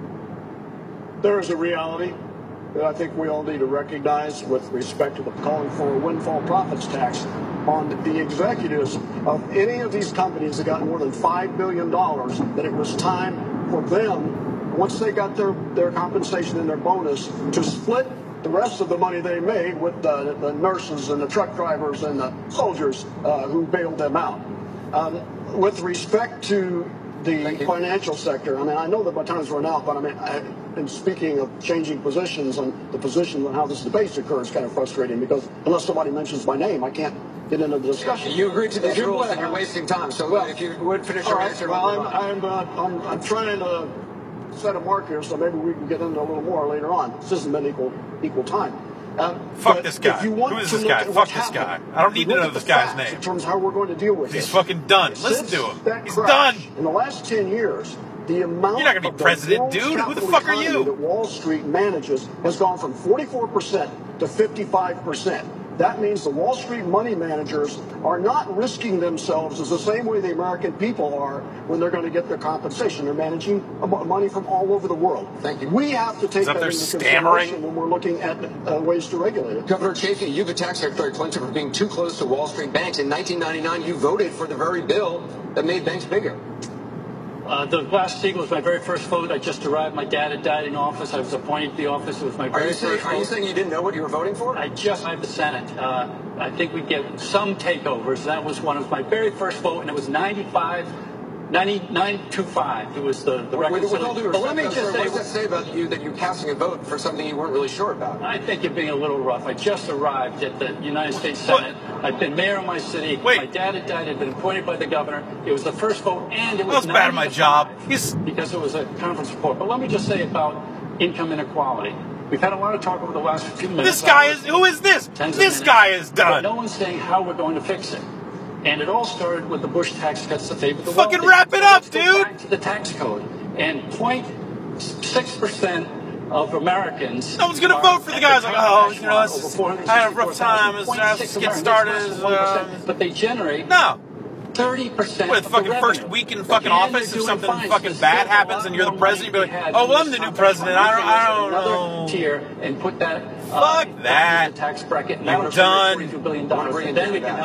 [SPEAKER 11] There is a reality that I think we all need to recognize with respect to the calling for a windfall profits tax on the executives of any of these companies that got more than $5 billion, that it was time for them, once they got their compensation and their bonus, to split the rest of the money they made with the nurses and the truck drivers and the soldiers who bailed them out. With respect to the financial sector, I mean, I know that my time's run out, but I mean, and speaking of changing positions and the position on how this debate occurs is kind of frustrating because unless somebody mentions my name, I can't get into the discussion.
[SPEAKER 19] You agreed to these rules and you're wasting time, so if you would finish your answer.
[SPEAKER 11] Well, I'm trying to set a mark here, so maybe we can get into a little more later on. This hasn't been equal time.
[SPEAKER 1] Fuck this guy. Who is this guy? Fuck this guy. I don't need to know this guy's name.
[SPEAKER 11] In terms of how we're going to deal with
[SPEAKER 1] He's fucking done. Listen to him. He's done.
[SPEAKER 11] In the last 10 years, the amount
[SPEAKER 1] You're not gonna be president, dude. Who the fuck are you?
[SPEAKER 11] that Wall Street manages has gone from 44% to 55%. That means the Wall Street money managers are not risking themselves as the same way the American people are when they're going to get their compensation. They're managing money from all over the world.
[SPEAKER 19] Thank you.
[SPEAKER 11] We have to take that into consideration when we're looking at ways to regulate it.
[SPEAKER 19] Governor Chafee, you've attacked Secretary Clinton for being too close to Wall Street banks. In 1999, you voted for the very bill that made banks bigger.
[SPEAKER 20] The Glass-Steagall was my very first vote. I just arrived. My dad had died in office. I was appointed to the office. It was my very first vote.
[SPEAKER 19] Are you saying you didn't know what you were voting for?
[SPEAKER 20] I just arrived the Senate. I think we'd get some takeovers. That was one of my very first vote, and it was 925. It was the record.
[SPEAKER 19] With all due respect,
[SPEAKER 20] let me just say,
[SPEAKER 19] what does that say about you that you're casting a vote for something you weren't really sure about?
[SPEAKER 20] I think you're being a little rough. I just arrived at the United States Senate. I've been mayor of my city. My dad had died. I'd been appointed by the governor. It was the first vote, and it was
[SPEAKER 1] bad at my job.
[SPEAKER 20] Because it was a conference report. But let me just say about income inequality. We've had a lot of talk over the last few minutes.
[SPEAKER 1] This guy is. Who is this? This guy is done.
[SPEAKER 20] But no one's saying how we're going to fix it. And it all started with the Bush tax cuts that favored the
[SPEAKER 1] wealthy. Fucking wrap it up, dude!
[SPEAKER 20] Back to the tax code. And 0.6% of Americans...
[SPEAKER 1] No one's going to vote for the guys like, oh, you know, I had a rough time. Let's get started.
[SPEAKER 20] But they generate...
[SPEAKER 1] No.
[SPEAKER 20] 30%
[SPEAKER 1] What, the fucking first week in fucking office, if something fucking bad happens and you're the president, you'll be like, oh, well, I'm the new president. I don't know.
[SPEAKER 20] Tier and put that...
[SPEAKER 1] Fuck that.
[SPEAKER 20] Tax bracket.
[SPEAKER 1] You're done.
[SPEAKER 20] $42 billion. And then we can help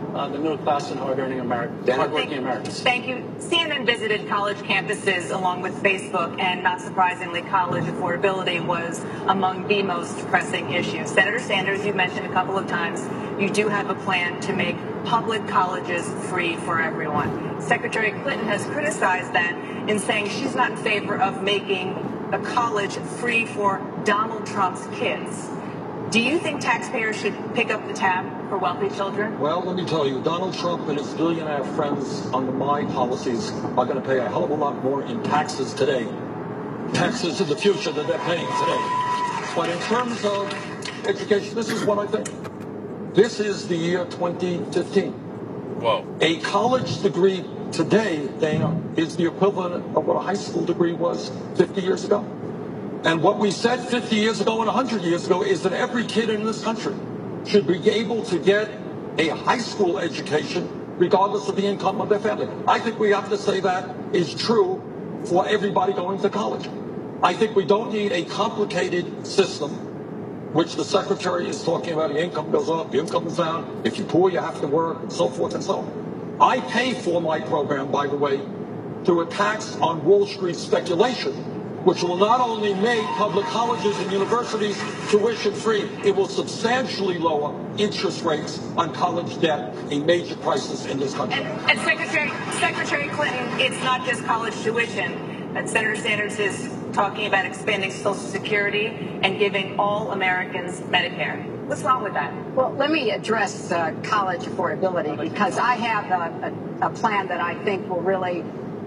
[SPEAKER 20] the middle class and hardworking Americans.
[SPEAKER 3] Thank you. CNN visited college campuses along with Facebook, and not surprisingly, college affordability was among the most pressing issues. Senator Sanders, you mentioned a couple of times, you do have a plan to make public colleges free for everyone. Secretary Clinton has criticized that in saying she's not in favor of making a college free for Donald Trump's kids. Do you think taxpayers should pick up the tab for wealthy children?
[SPEAKER 17] Well, let me tell you, Donald Trump and his billionaire friends under my policies are going to pay a hell of a lot more in taxes today. Taxes in the future than they're paying today. But in terms of education, this is what I think. This is the year 2015.
[SPEAKER 1] Whoa. A
[SPEAKER 17] college degree today, Dana, is the equivalent of what a high school degree was 50 years ago. And what we said 50 years ago and 100 years ago is that every kid in this country should be able to get a high school education regardless of the income of their family. I think we have to say that is true for everybody going to college. I think we don't need a complicated system, which the secretary is talking about. The income goes up, the income goes down. If you're poor, you have to work, and so forth and so on. I pay for my program, by the way, through a tax on Wall Street speculation, which will not only make public colleges and universities tuition-free, it will substantially lower interest rates on college debt, a major crisis in this country.
[SPEAKER 3] And Secretary Clinton, it's not just college tuition. Senator Sanders is talking about expanding Social Security and giving all Americans Medicare. What's wrong with that?
[SPEAKER 14] Well, let me address college affordability, because I have a plan that I think will really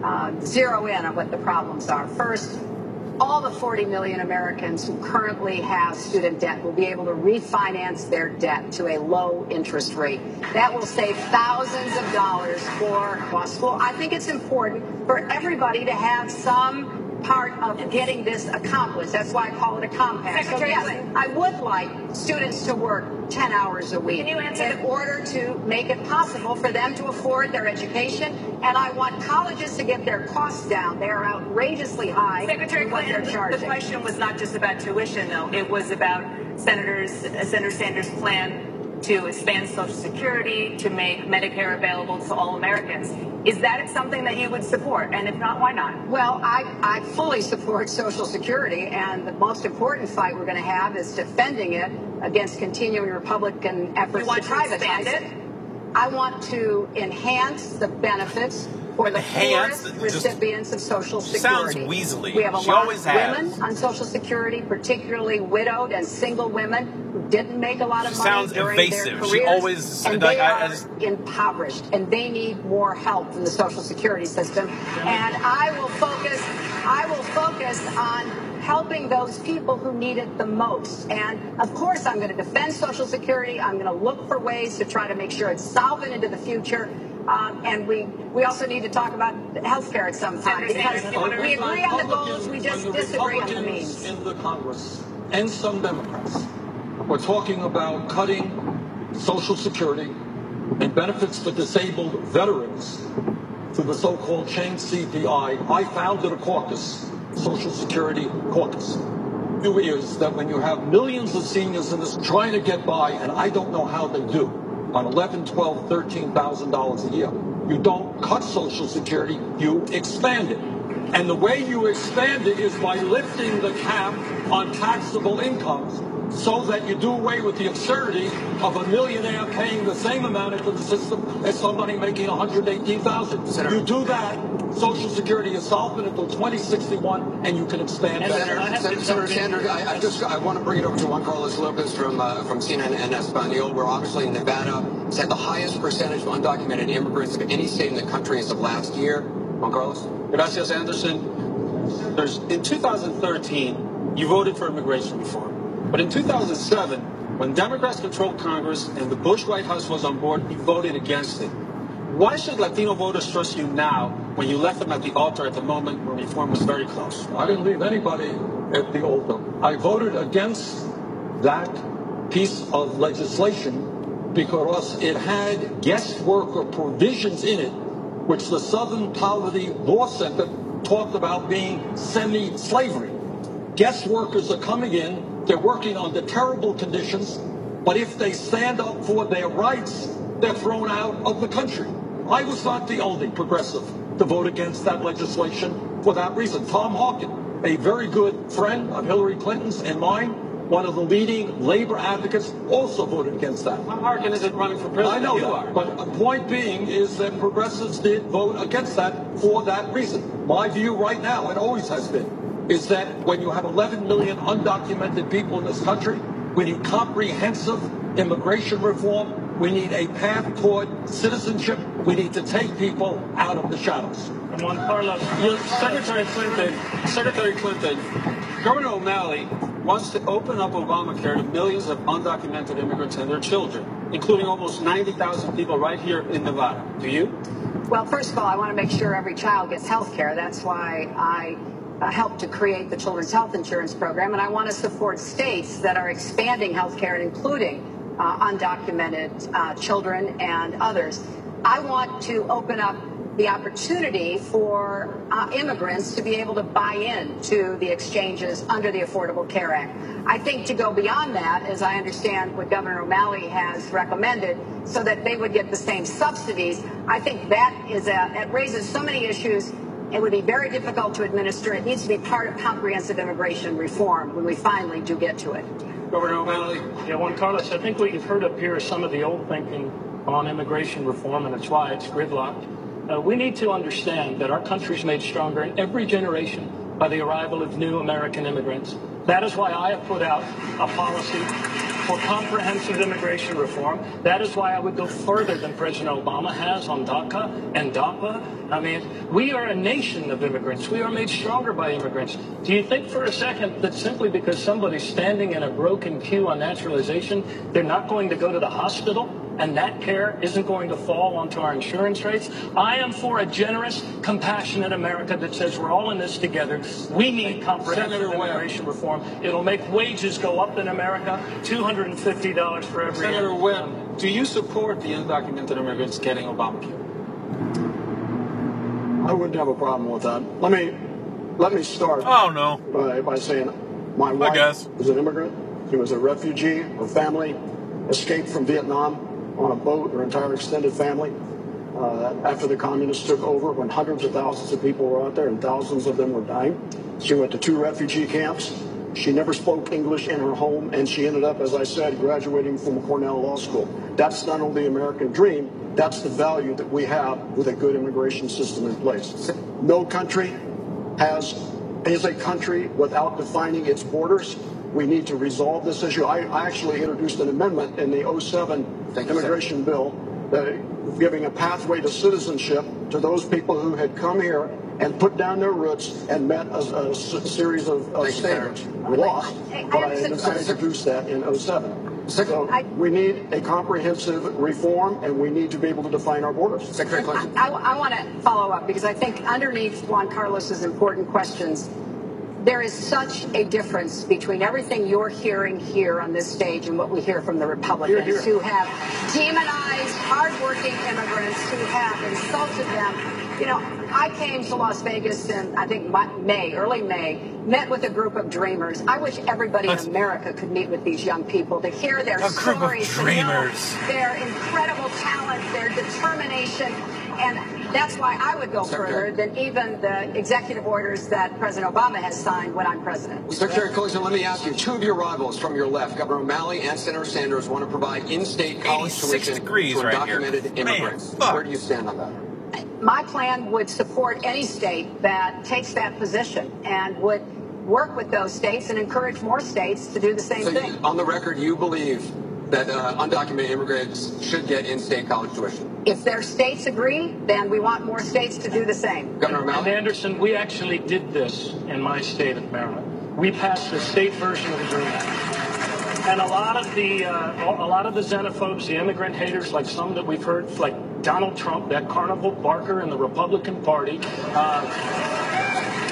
[SPEAKER 14] zero in on what the problems are. First, all the 40 million Americans who currently have student debt will be able to refinance their debt to a low interest rate. That will save thousands of dollars for law school. I think it's important for everybody to have some part of getting this accomplished. That's why I call it a compact. So yes, I would like students to work 10 hours a week in order to make it possible for them to afford their education. And I want colleges to get their costs down. They are outrageously high.
[SPEAKER 3] Secretary Clinton, the question was not just about tuition, though. It was about Senator Sanders' plan to expand Social Security, to make Medicare available to all Americans. Is that something that you would support? And if not, why not?
[SPEAKER 14] Well, I fully support Social Security, and the most important fight we're going to have is defending it against continuing Republican efforts to privatize it. I want to enhance the benefits for the poorest recipients of Social Security.
[SPEAKER 1] Sounds weaselly.
[SPEAKER 14] We have a lot of women on Social Security, particularly widowed and single women who didn't make a lot of money during their careers, and they are impoverished, and they need more help from the Social Security system. And I will focus on helping those people who need it the most. And of course, I'm going to defend Social Security. I'm going to look for ways to try to make sure it's solvent into the future. And we also need to talk about health care at some time, because we agree on the goals, we just disagree on the means.
[SPEAKER 17] In the Congress and some Democrats were talking about cutting Social Security and benefits for disabled veterans through the so-called chain CPI. I founded a caucus, Social Security Caucus. View is that when you have millions of seniors in this trying to get by, and I don't know how they do, on $11,000, $12,000, $13,000 a year, you don't cut Social Security, you expand it. And the way you expand it is by lifting the cap on taxable incomes, so that you do away with the absurdity of a millionaire paying the same amount into the system as somebody making $118,000. You do that, Social Security is solvent until 2061, and you can expand that.
[SPEAKER 19] Senator Sanders, I want to bring it over to Juan Carlos Lopez from CNN en Espanol, where obviously Nevada has had the highest percentage of undocumented immigrants of any state in the country as of last year. Juan Carlos?
[SPEAKER 5] Gracias, Anderson. In 2013, you voted for immigration reform. But in 2007, when Democrats controlled Congress and the Bush White House was on board, you voted against it. Why should Latino voters trust you now when you left them at the altar at the moment when reform was very close?
[SPEAKER 17] I didn't leave anybody at the altar. I voted against that piece of legislation because it had guest worker provisions in it, which the Southern Poverty Law Center talked about being semi-slavery. Guest workers are coming in, they're working under terrible conditions, but if they stand up for their rights they're thrown out of the country. I was not the only progressive to vote against that legislation for that reason. Tom Harkin, a very good friend of Hillary Clinton's and mine, one of the leading labor advocates, also voted against that.
[SPEAKER 5] Tom Harkin isn't running for president.
[SPEAKER 17] I know
[SPEAKER 5] you
[SPEAKER 17] that,
[SPEAKER 5] are.
[SPEAKER 17] but the point being is that progressives did vote against that for that reason. My view right now, and always has been, is that when you have 11 million undocumented people in this country, we need comprehensive immigration reform. We need a path toward citizenship. We need to take people out of the shadows.
[SPEAKER 5] Juan Carlos, Secretary Clinton, Governor O'Malley wants to open up Obamacare to millions of undocumented immigrants and their children, including almost 90,000 people right here in Nevada. Do you?
[SPEAKER 14] Well, first of all, I want to make sure every child gets health care. That's why I helped to create the Children's Health Insurance Program, and I want to support states that are expanding health care, including undocumented children and others. I want to open up the opportunity for immigrants to be able to buy in to the exchanges under the Affordable Care Act. I think to go beyond that, as I understand what Governor O'Malley has recommended, so that they would get the same subsidies, I think that is it raises so many issues. It would be very difficult to administer. It needs to be part of comprehensive immigration reform when we finally do get to it.
[SPEAKER 5] Governor O'Malley.
[SPEAKER 20] Yeah, Juan Carlos, I think what you've heard up here is some of the old thinking on immigration reform, and that's why it's gridlocked. We need to understand that our country's made stronger in every generation by the arrival of new American immigrants. That is why I have put out a policy for comprehensive immigration reform. That is why I would go further than President Obama has on DACA and DAPA. I mean, we are a nation of immigrants. We are made stronger by immigrants. Do you think for a second that simply because somebody's standing in a broken queue on naturalization, they're not going to go to the hospital? And that care isn't going to fall onto our insurance rates? I am for a generous, compassionate America that says we're all in this together. We need comprehensive immigration reform. It'll make wages go up in America, $250 for every
[SPEAKER 5] Senator Webb, do you support the undocumented immigrants getting Obamacare?
[SPEAKER 11] I wouldn't have a problem with that. Let me start by saying my wife was an immigrant. She was a refugee. Her family escaped from Vietnam on a boat, her entire extended family, after the communists took over, when hundreds of thousands of people were out there and thousands of them were dying. She went to 2 refugee camps. She never spoke English in her home, and she ended up, as I said, graduating from Cornell Law School. That's not only the American dream, that's the value that we have with a good immigration system in place. No country is a country without defining its borders. We need to resolve this issue. I actually introduced an amendment in the 07 immigration bill giving a pathway to citizenship to those people who had come here and put down their roots and met a series of standards. We lost, but I introduced that in 07. So we need a comprehensive reform, and we need to be able to define our borders.
[SPEAKER 14] Secretary Clinton. I want to follow up, because I think underneath Juan Carlos's important questions, there is such a difference between everything you're hearing here on this stage and what we hear from the Republicans who have demonized hardworking immigrants, who have insulted them. You know, I came to Las Vegas in, I think, early May, met with a group of dreamers. I wish everybody in America could meet with these young people to hear their stories, to know their incredible talent, their determination. And that's why I would go further than even the executive orders that President Obama has signed when I'm president.
[SPEAKER 19] Secretary Clinton, let me ask you, 2 of your rivals from your left, Governor O'Malley and Senator Sanders, want to provide in-state college tuition for undocumented immigrants. Where do you stand on that?
[SPEAKER 14] My plan would support any state that takes that position and would work with those states and encourage more states to do the same thing.
[SPEAKER 19] On the record, you believe that undocumented immigrants should get in-state college tuition?
[SPEAKER 14] If their states agree, then we want more states to do the same.
[SPEAKER 19] Governor O'Malley?
[SPEAKER 20] And Anderson, we actually did this in my state of Maryland. We passed the state version of the DREAM Act. And a lot of the xenophobes, the immigrant haters, like some that we've heard, like Donald Trump, that carnival barker in the Republican Party,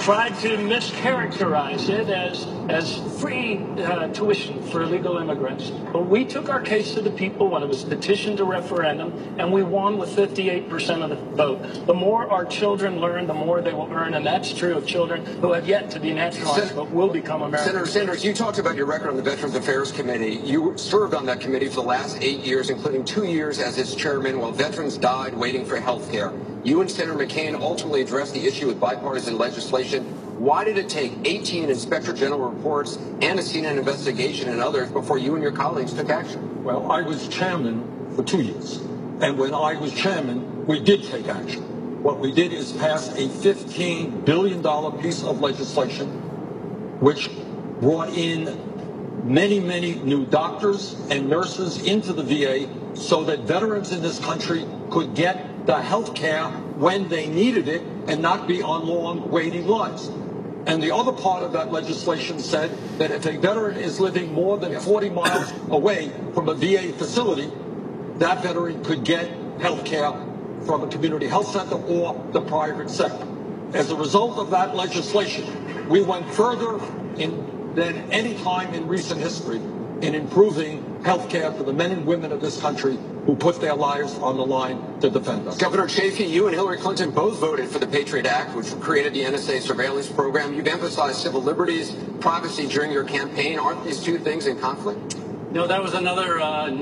[SPEAKER 20] tried to mischaracterize it as free tuition for illegal immigrants. But we took our case to the people when it was petitioned to referendum, and we won with 58% of the vote. The more our children learn, the more they will earn, and that's true of children who have yet to be naturalized but will become Americans.
[SPEAKER 19] Senator Sanders, you talked about your record on the Veterans Affairs Committee. You served on that committee for the last 8 years, including 2 years as its chairman while veterans died waiting for health care. You and Senator McCain ultimately addressed the issue with bipartisan legislation. Why did it take 18 Inspector General reports and a CNN investigation and others before you and your colleagues took action?
[SPEAKER 17] Well, I was chairman for 2 years. And when I was chairman, we did take action. What we did is pass a $15 billion piece of legislation, which brought in many, many new doctors and nurses into the VA so that veterans in this country could get the health care when they needed it and not be on long waiting lines. And the other part of that legislation said that if a veteran is living more than 40 miles away from a VA facility, that veteran could get health care from a community health center or the private sector. As a result of that legislation, we went further than any time in recent history in improving health care for the men and women of this country who put their lives on the line to defend us.
[SPEAKER 19] Governor Chafee, you and Hillary Clinton both voted for the Patriot Act, which created the NSA surveillance program. You've emphasized civil liberties, privacy during your campaign. Aren't these two things in conflict?
[SPEAKER 20] No, that was another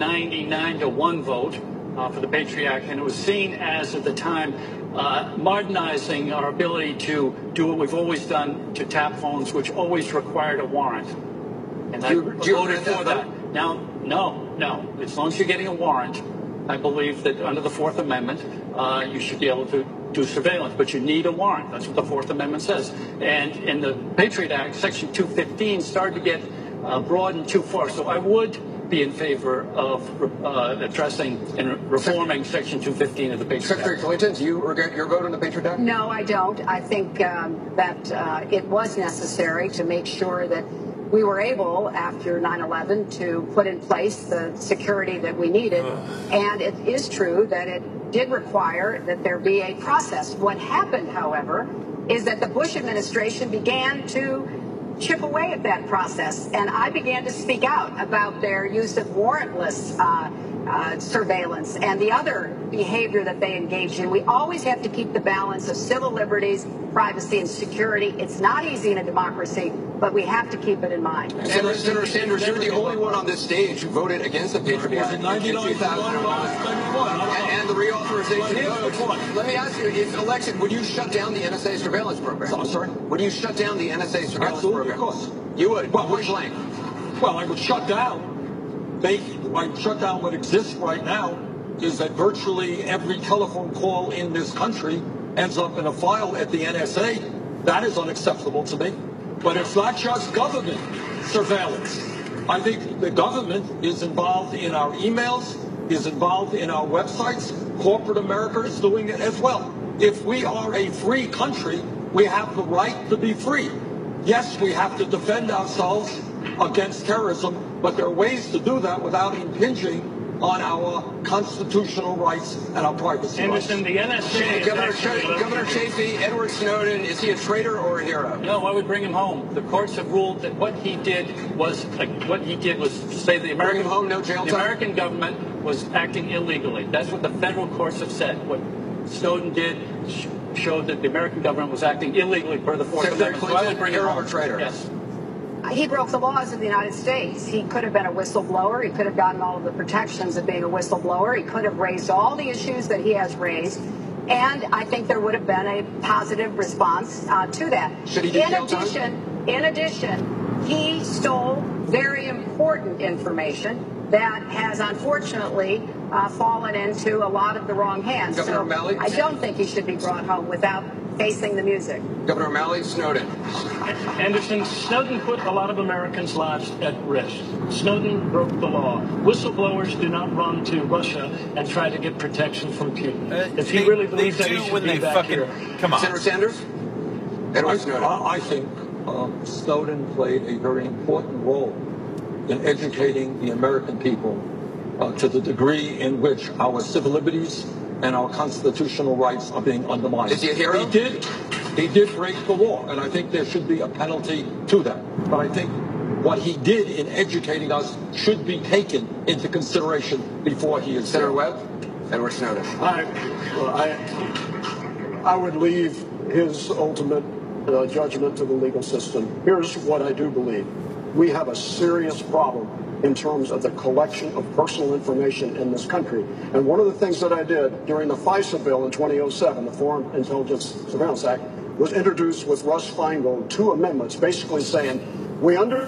[SPEAKER 20] 99-1 vote for the Patriot Act, and it was seen as, at the time, modernizing our ability to do what we've always done to tap phones, which always required a warrant. And I voted for that. Now, no. As long as you're getting a warrant, I believe that under the Fourth Amendment, you should be able to do surveillance, but you need a warrant. That's what the Fourth Amendment says. And in the Patriot Act, Section 215 started to get broadened too far. So I would be in favor of addressing and reforming Section 215 of the Patriot Act.
[SPEAKER 19] Secretary Clinton, do you regret your vote on the Patriot Act?
[SPEAKER 14] No, I don't. I think that it was necessary to make sure that we were able, after 9/11, to put in place the security that we needed. And it is true that it did require that there be a process. What happened, however, is that the Bush administration began to chip away at that process. And I began to speak out about their use of warrantless surveillance and the other behavior that they engaged in. We always have to keep the balance of civil liberties, privacy, and security. It's not easy in a democracy, but we have to keep it in mind.
[SPEAKER 19] Senator Sanders, you're the only one on this stage who voted against the Patriot Act in 2001 and the reauthorization vote. Let me ask you, if elected, would you shut down the NSA surveillance program? I'm sorry? Would you shut down the NSA surveillance program?
[SPEAKER 17] Of course.
[SPEAKER 19] You would? Well, which length?
[SPEAKER 17] Well, I would shut down. Shut down what exists right now is that virtually every telephone call in this country ends up in a file at the NSA. That is unacceptable to me. But it's not just government surveillance. I think the government is involved in our emails, is involved in our websites. Corporate America is doing it as well. If we are a free country, we have the right to be free. Yes, we have to defend ourselves against terrorism, but there are ways to do that without impinging on our constitutional rights and our privacy rights.
[SPEAKER 20] Anderson, the NSA...
[SPEAKER 19] Governor Chafee, Edward Snowden, is he a traitor or a hero?
[SPEAKER 20] No, I would bring him home. The courts have ruled that what he did was to say the American...
[SPEAKER 19] Bring him home, no jail time?
[SPEAKER 20] The American government was acting illegally. That's what the federal courts have said. What Snowden did showed that the American government was acting illegally per the Fourth Amendment. So I would bring him home.
[SPEAKER 19] Traitor.
[SPEAKER 20] Yes.
[SPEAKER 14] He broke the laws of the United States. He could have been a whistleblower. He could have gotten all of the protections of being a whistleblower. He could have raised all the issues that he has raised. And I think there would have been a positive response to that.
[SPEAKER 19] Should he do jail time?
[SPEAKER 14] In addition, he stole very important information that has unfortunately fallen into a lot of the wrong hands.
[SPEAKER 19] Governor O'Malley?
[SPEAKER 14] I don't think he should be brought home without facing the music.
[SPEAKER 19] Governor O'Malley, Snowden.
[SPEAKER 20] Anderson, Snowden put a lot of Americans' lives at risk. Snowden broke the law. Whistleblowers do not run to Russia and try to get protection from Putin. If he really believes that, he should be back here.
[SPEAKER 19] Come on. Senator Sanders? Edward Snowden.
[SPEAKER 17] I think Snowden played a very important role in educating the American people to the degree in which our civil liberties and our constitutional rights are being undermined.
[SPEAKER 19] Is he a hero?
[SPEAKER 17] He did break the law, and I think there should be a penalty to that. But I think what he did in educating us should be taken into consideration before he is
[SPEAKER 19] Senator Webb? Edward Snowden.
[SPEAKER 11] I would leave his ultimate judgment to the legal system. Here's what I do believe. We have a serious problem in terms of the collection of personal information in this country. And one of the things that I did during the FISA bill in 2007, the Foreign Intelligence Surveillance Act, was introduced with Russ Feingold 2 amendments basically saying, we under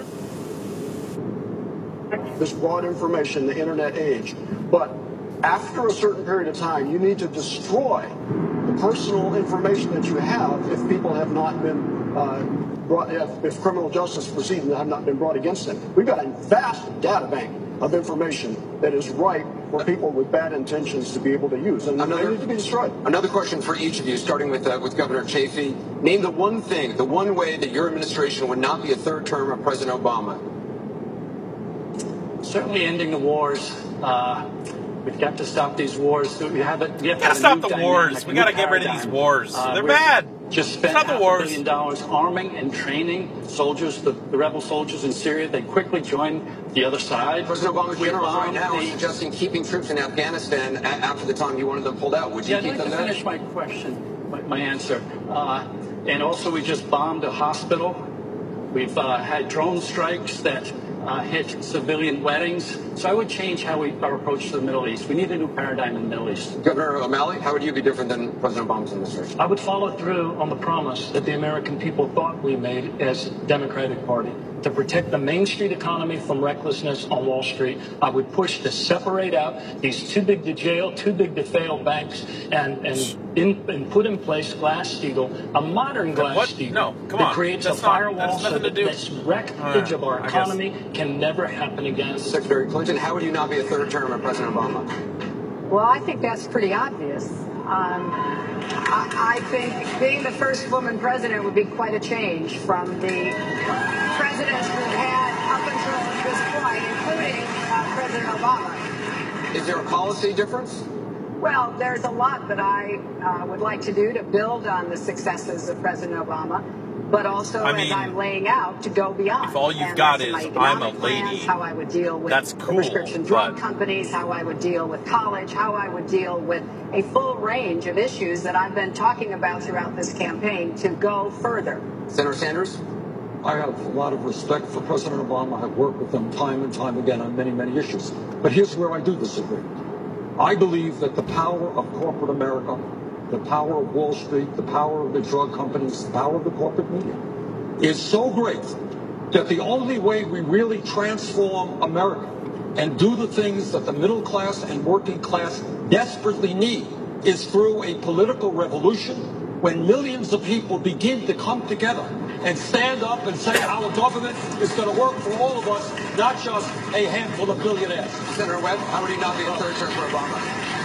[SPEAKER 11] this broad information, the internet age, but after a certain period of time, you need to destroy the personal information that you have if people have not been if criminal justice proceedings have not been brought against them. We've got a vast data bank of information that is ripe for people with bad intentions to be able to use, and they need to be destroyed.
[SPEAKER 19] Another question for each of you, starting with Governor Chafee. Name the one thing, the one way that your administration would not be a third term of President Obama.
[SPEAKER 20] Certainly ending the wars. We've got to stop these wars. We have
[SPEAKER 1] to stop the wars. We got to get rid of these wars. They're bad.
[SPEAKER 20] Just spent $500 million arming and training soldiers, the rebel soldiers in Syria. They quickly joined the other side.
[SPEAKER 19] President Obama's generals right now are suggesting keeping troops in Afghanistan after the time you wanted them pulled out. Would you keep them there?
[SPEAKER 20] Finish my question, my answer. And also, we just bombed a hospital. We've had drone strikes that hit civilian weddings. So I would change how our approach to the Middle East. We need a new paradigm in the Middle East.
[SPEAKER 19] Governor O'Malley, how would you be different than President Obama's administration?
[SPEAKER 20] I would follow through on the promise that the American people thought we made as Democratic Party. To protect the Main Street economy from recklessness on Wall Street, I would push to separate out these too big to jail, too big to fail banks, and put in place Glass-Steagall, a modern Glass-Steagall that creates a firewall so that this wreckage of our economy can never happen again.
[SPEAKER 19] Secretary Clinton, how would you not be a third term of President Obama?
[SPEAKER 14] Well, I think that's pretty obvious. I think being the first woman president would be quite a change from the presidents we've had up until this point, including President Obama.
[SPEAKER 19] Is there a policy difference?
[SPEAKER 14] Well, there's a lot that I would like to do to build on the successes of President Obama, but also, as I'm laying out, to go beyond.
[SPEAKER 1] If all you've got is, I'm a lady,
[SPEAKER 14] plans, how I would deal with
[SPEAKER 1] that's cool,
[SPEAKER 14] prescription drug companies, how I would deal with college, how I would deal with a full range of issues that I've been talking about throughout this campaign to go further.
[SPEAKER 19] Senator Sanders?
[SPEAKER 17] I have a lot of respect for President Obama. I've worked with him time and time again on many, many issues. But here's where I do disagree. I believe that the power of corporate America, the power of Wall Street, the power of the drug companies, the power of the corporate media is so great that the only way we really transform America and do the things that the middle class and working class desperately need is through a political revolution when millions of people begin to come together and stand up and say our government is going to work for all of us, not just a handful of billionaires.
[SPEAKER 19] Senator Webb, how would he not be a third term for Obama?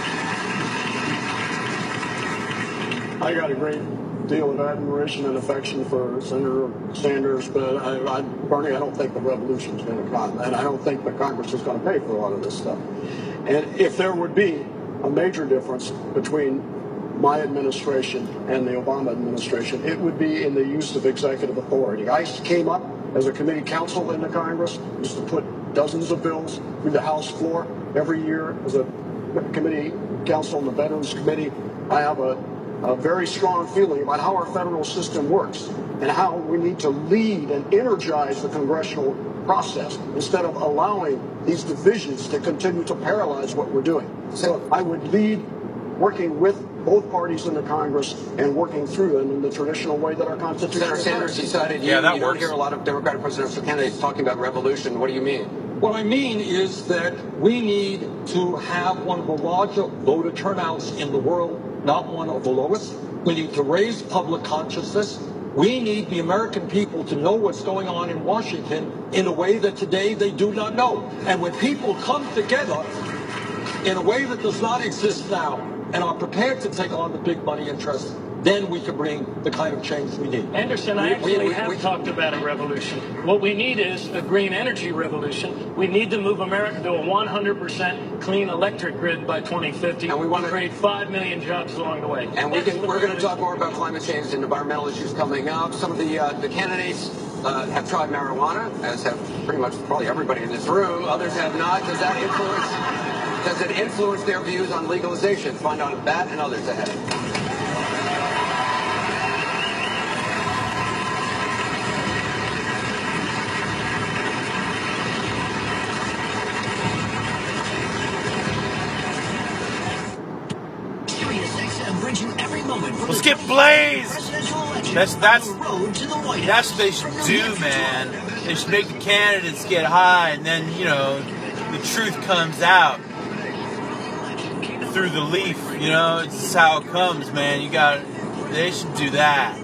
[SPEAKER 11] I got a great deal of admiration and affection for Senator Sanders, but Bernie, I don't think the revolution's going to come, and I don't think the Congress is going to pay for a lot of this stuff. And if there would be a major difference between my administration and the Obama administration, it would be in the use of executive authority. I came up as a committee counsel in the Congress, used to put dozens of bills through the House floor every year as a committee counsel in the Veterans Committee. I have a very strong feeling about how our federal system works and how we need to lead and energize the congressional process instead of allowing these divisions to continue to paralyze what we're doing. So I would lead working with both parties in the Congress and working through them in the traditional way that our Constitution
[SPEAKER 19] Senator Sanders decided you don't hear a lot of Democratic presidential candidates talking about revolution. What do you mean?
[SPEAKER 17] What I mean is that we need to have one of the larger voter turnouts in the world, not one of the lowest. We need to raise public consciousness. We need the American people to know what's going on in Washington in a way that today they do not know. And when people come together in a way that does not exist now and are prepared to take on the big money interests, then we could bring the kind of change we need.
[SPEAKER 20] Anderson, I actually have talked about a revolution. What we need is a green energy revolution. We need to move America to a 100% clean electric grid by 2050 and we want to create 5 million jobs along the way.
[SPEAKER 19] And we're going to talk more about climate change and environmental issues coming up. Some of the candidates have tried marijuana, as have pretty much probably everybody in this room. Others have not. Does it influence their views on legalization? Find out that and others ahead.
[SPEAKER 1] Let's get Blaze! That's what they should do, man. They should make the candidates get high, and then, you know, the truth comes out through the leaf. You know, it's just how it comes, man. They should do that.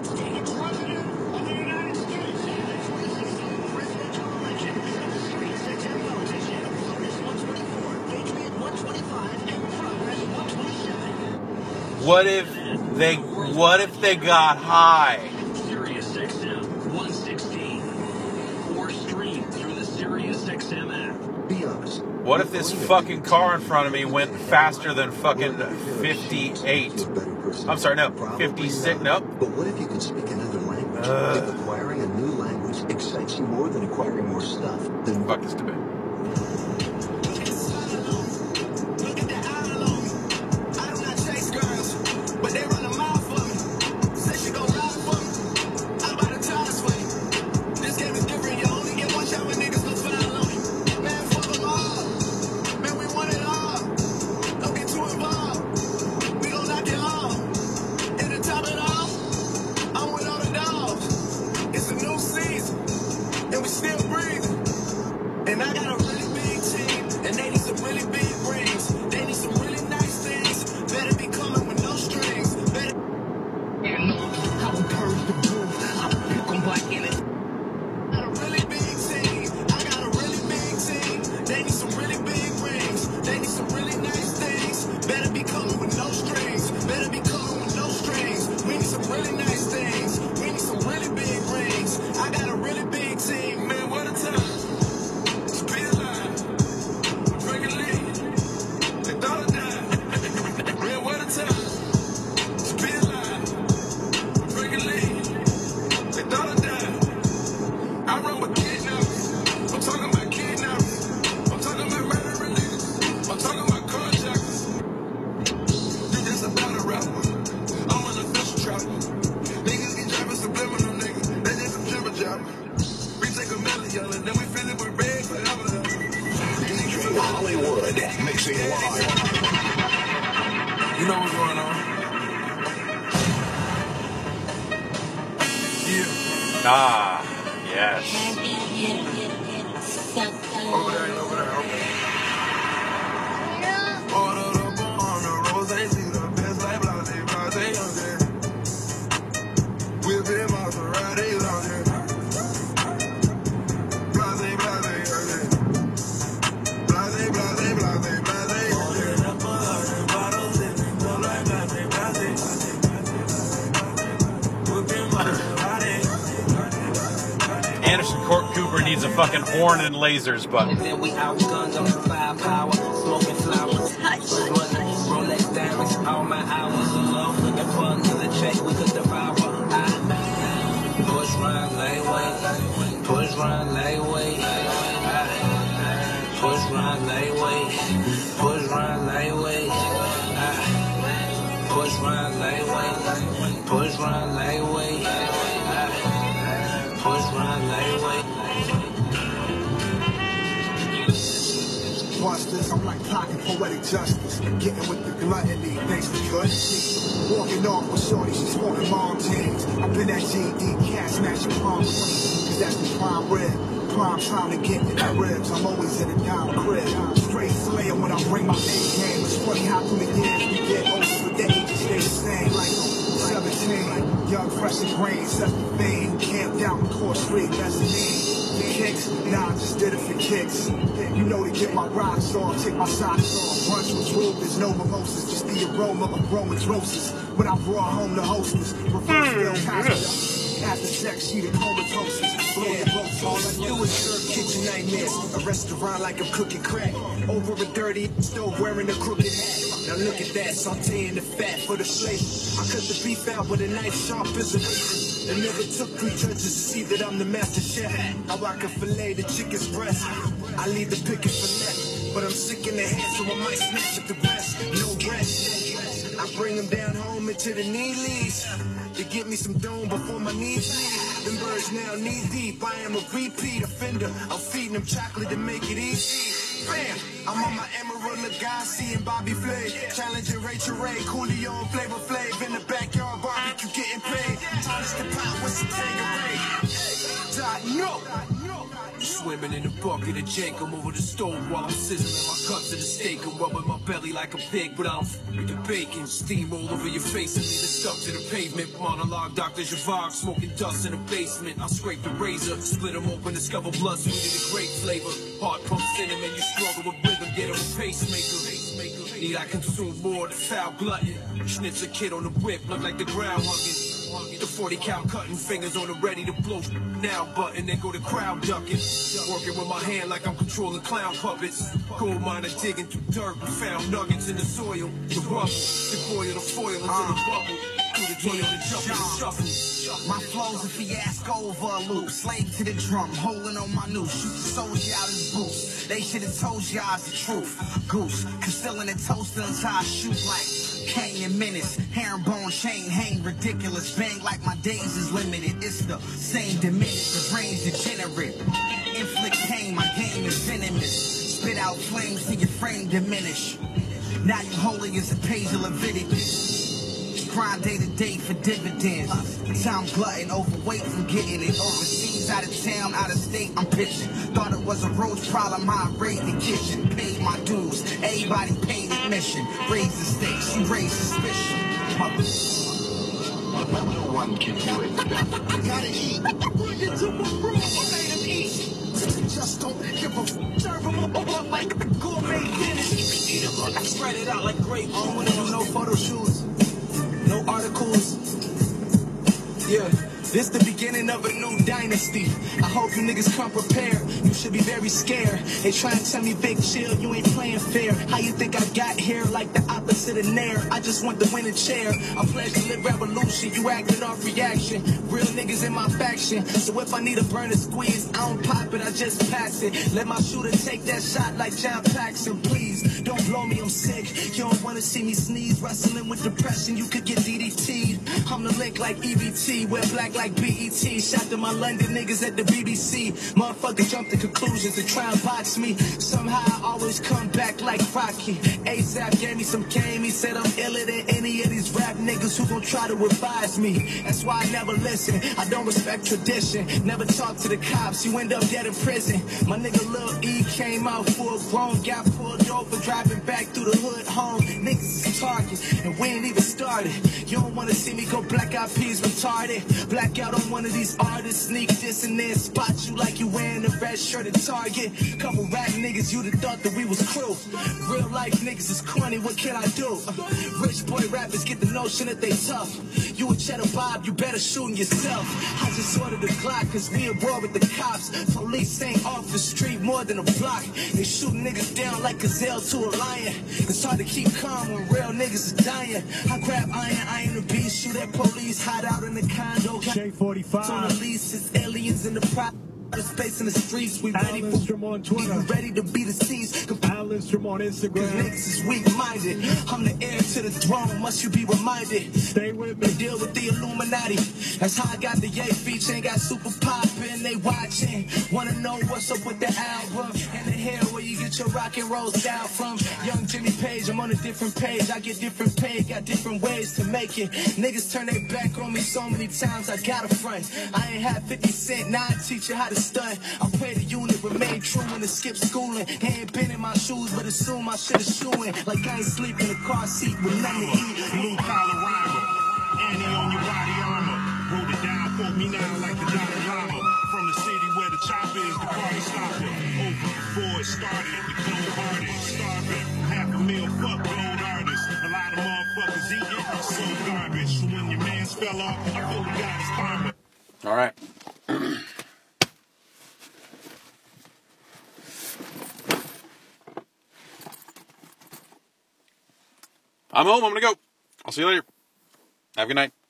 [SPEAKER 1] What if they got high?
[SPEAKER 2] Sirius XM 116 or stream through the Sirius XM app.
[SPEAKER 6] Be honest.
[SPEAKER 1] What if this fucking car in front of me went faster than fucking 58? I'm sorry, no, 56, no.
[SPEAKER 6] But what if you could speak another language? If acquiring a new language excites you more than acquiring more stuff, then
[SPEAKER 1] fuck this debate. Ah, yes. Anderson Cooper needs a fucking horn and lasers button.
[SPEAKER 7] And then we outgunned them for firepower, smoking flowers, Rolex diamonds, all my hours alone, looking for another check we could devour. Push run, lay wait, push run, lay wait, push run, lay wait, push run, lay wait, push run, lay wait, push run, lay wait. Push, run, lay, wait.
[SPEAKER 23] Busters, I'm like clocking poetic justice. Getting with the gluttony, thanks to good shit. Walking off with shorty, she's sporting mom jeans. I've been at GD, cat smashing palm queen. Cause that's the prime rib. Prime trying to get in the ribs. I'm always in a down crib. Straight slayer when I bring my A game. It's funny how through the years we get older, but the ages stay the same. Like 17, young, fresh and green, set the fame. Camped out in Court Street, mezzanine. Kicks, nah, I just did it for kicks. You know to get my rocks off, take my socks off. Brunch was rude, there's no mimosas, just the aroma of Roman's roses. when I brought home the hostess. Reverse Bill Cosby. After sex, she the comatose. All I do is serve kitchen nightmares. A restaurant like I'm cooking crack. Over a dirty stove wearing a crooked hat. Now look at that, sauteing the fat for the flavor. I cut the beef out with a knife sharp as a razor. It never took 3 judges to see that I'm the master chef. How I can fillet the chicken's breast. I leave the picking for left. But I'm sick in the head, so I might snatch at the breast. No rest. I bring them down home into the knees. They give me some dome before my knees bleed. Them birds now knee deep. I am a repeat offender. I'm feeding them chocolate to make it easy. Bam! I'm on my Emerald Lagasse and Bobby Flay. Challenging Rachel Ray, Coolio and Flavor Flav in the backyard barbecue getting paid. Tonic the pot with some Tangeray. No! Swimming in the bucket of Jake, I'm over the stove while I'm sizzling my cups of the steak. I'm rubbing my belly like a pig, but I don't with the bacon. Steam all over your face and leave it stuck to the pavement. Monologue, Dr. Javard, smoking dust in the basement. I scrape the razor, split them open, discover blood sweeter than grape flavor. Heart pump cinnamon, you struggle with rhythm, get a pacemaker. Need I consume more, the foul glutton. Schnitz a kid on the whip, look like the ground hugging. The 40 cal cutting fingers on the ready to blow now button, then go to crowd ducking. Working with my hand like I'm controlling clown puppets. Gold miner digging through dirt, we found nuggets in the soil. The rubble, the boil the foil into the bubble. Through the toilet and jump and shuffle.
[SPEAKER 4] My flow's a fiasco over a loop. Slave to the drum, holding on my noose. Shoot the soldier out his boots. They should have told y'all the truth. Goose, concealing the toaster until I shoot like Kane and Menace. Herringbone chain hang ridiculous. Bang like my days is limited. It's the same diminished, the range degenerate. Inflict pain, my game is venomous. Spit out flames till your frame diminish. Now you holy as a page of Leviticus. Grind day to day for dividends. Time glutton, overweight from getting it. Overseas, out of town, out of state, I'm pitching. Thought it was a roach problem, I raided the kitchen. Paid my dues, everybody paid admission. Raised the stakes, you raised suspicion.
[SPEAKER 23] No one can do it. Gotta eat. Bring it to my room, I made him eat. Just don't give a serve him up like a gourmet dinner. Spread it out like grapes. I don't wanna do no photo shoots. No articles. Yeah, this the beginning of a new dynasty. I hope you niggas come prepared. You should be very scared. They try and tell me big chill, you ain't playing fair. How you think I got here like the opposite of Nair? I just want the winning chair. I pledge to live revolution, you acting off reaction. Real niggas in my faction. So if I need a burner squeeze, I don't pop it, I just pass it. Let my shooter take that shot like John Paxson, please. Don't blow me, I'm sick. You don't wanna see me sneeze. Wrestling with depression, you could get DDT'd. I'm the link like EBT, wear black like BET. Shot to my London niggas at the BBC. Motherfucker jumped to conclusions and try and box me. Somehow I always come back like Rocky. ASAP gave me some game. He said I'm iller than any of these rap niggas who gon' try to advise me. That's why I never listen. I don't respect tradition. Never talk to the cops. You end up dead in prison. My nigga Lil E came out full grown, got pulled over, driving back through the hood home. Niggas is talking, and we ain't even started. You don't wanna see me go black out peas retarded. Black out on one of these artists, sneak this and then spot you like you wearing a red shirt at Target. Couple rap niggas, you'd have thought that we was crew. Real life niggas is corny, what can I do? Rich boy rappers get the notion that they tough. You a cheddar Bob, you better shooting yourself. I just ordered a Glock, cause we at war with the cops. Police ain't off the street more than a block. They shoot niggas down like gazelle to a lion. It's hard to keep calm when real niggas is dying. I grab iron the beast, shoot at police, hide out in the condo. J45.
[SPEAKER 4] So release it's aliens in the prop. Space in the streets, we ready for
[SPEAKER 23] on Twitter.
[SPEAKER 4] We ready to be the seas.
[SPEAKER 23] Al Lindstrom on Instagram.
[SPEAKER 4] Niggas is weak-minded. I'm the heir to the throne, must you be reminded.
[SPEAKER 23] Stay with me.
[SPEAKER 4] Deal with the Illuminati. That's how I got the Ye feature. Ain't got super poppin', they watching. Wanna know what's up with the album. And the hair where you get your rock and roll style from. Young Jimmy Page, I'm on a different page. I get different pay, got different ways to make it. Niggas turn their back on me so many times, I got a front. I ain't had 50 cents, now I teach you how to stunt. I pray the unit remain true and to skip schooling. Ain't been in my shoes, but assume I should have shoeing. Like I ain't sleep in a car seat with nothing to eat.
[SPEAKER 23] Blue Colorado, Annie on your body armor. Wrote it down for me now like the Dalai Lama. From the city where the chop is, the party stopper. Over before it started, the cold hearted, starving. $500,000 fuck gold artists.
[SPEAKER 9] A lot of motherfuckers eating some garbage. So when your mans fell off, I fully got his karma.
[SPEAKER 1] All right. I'm home. I'm going to go. I'll see you later. Have a good night.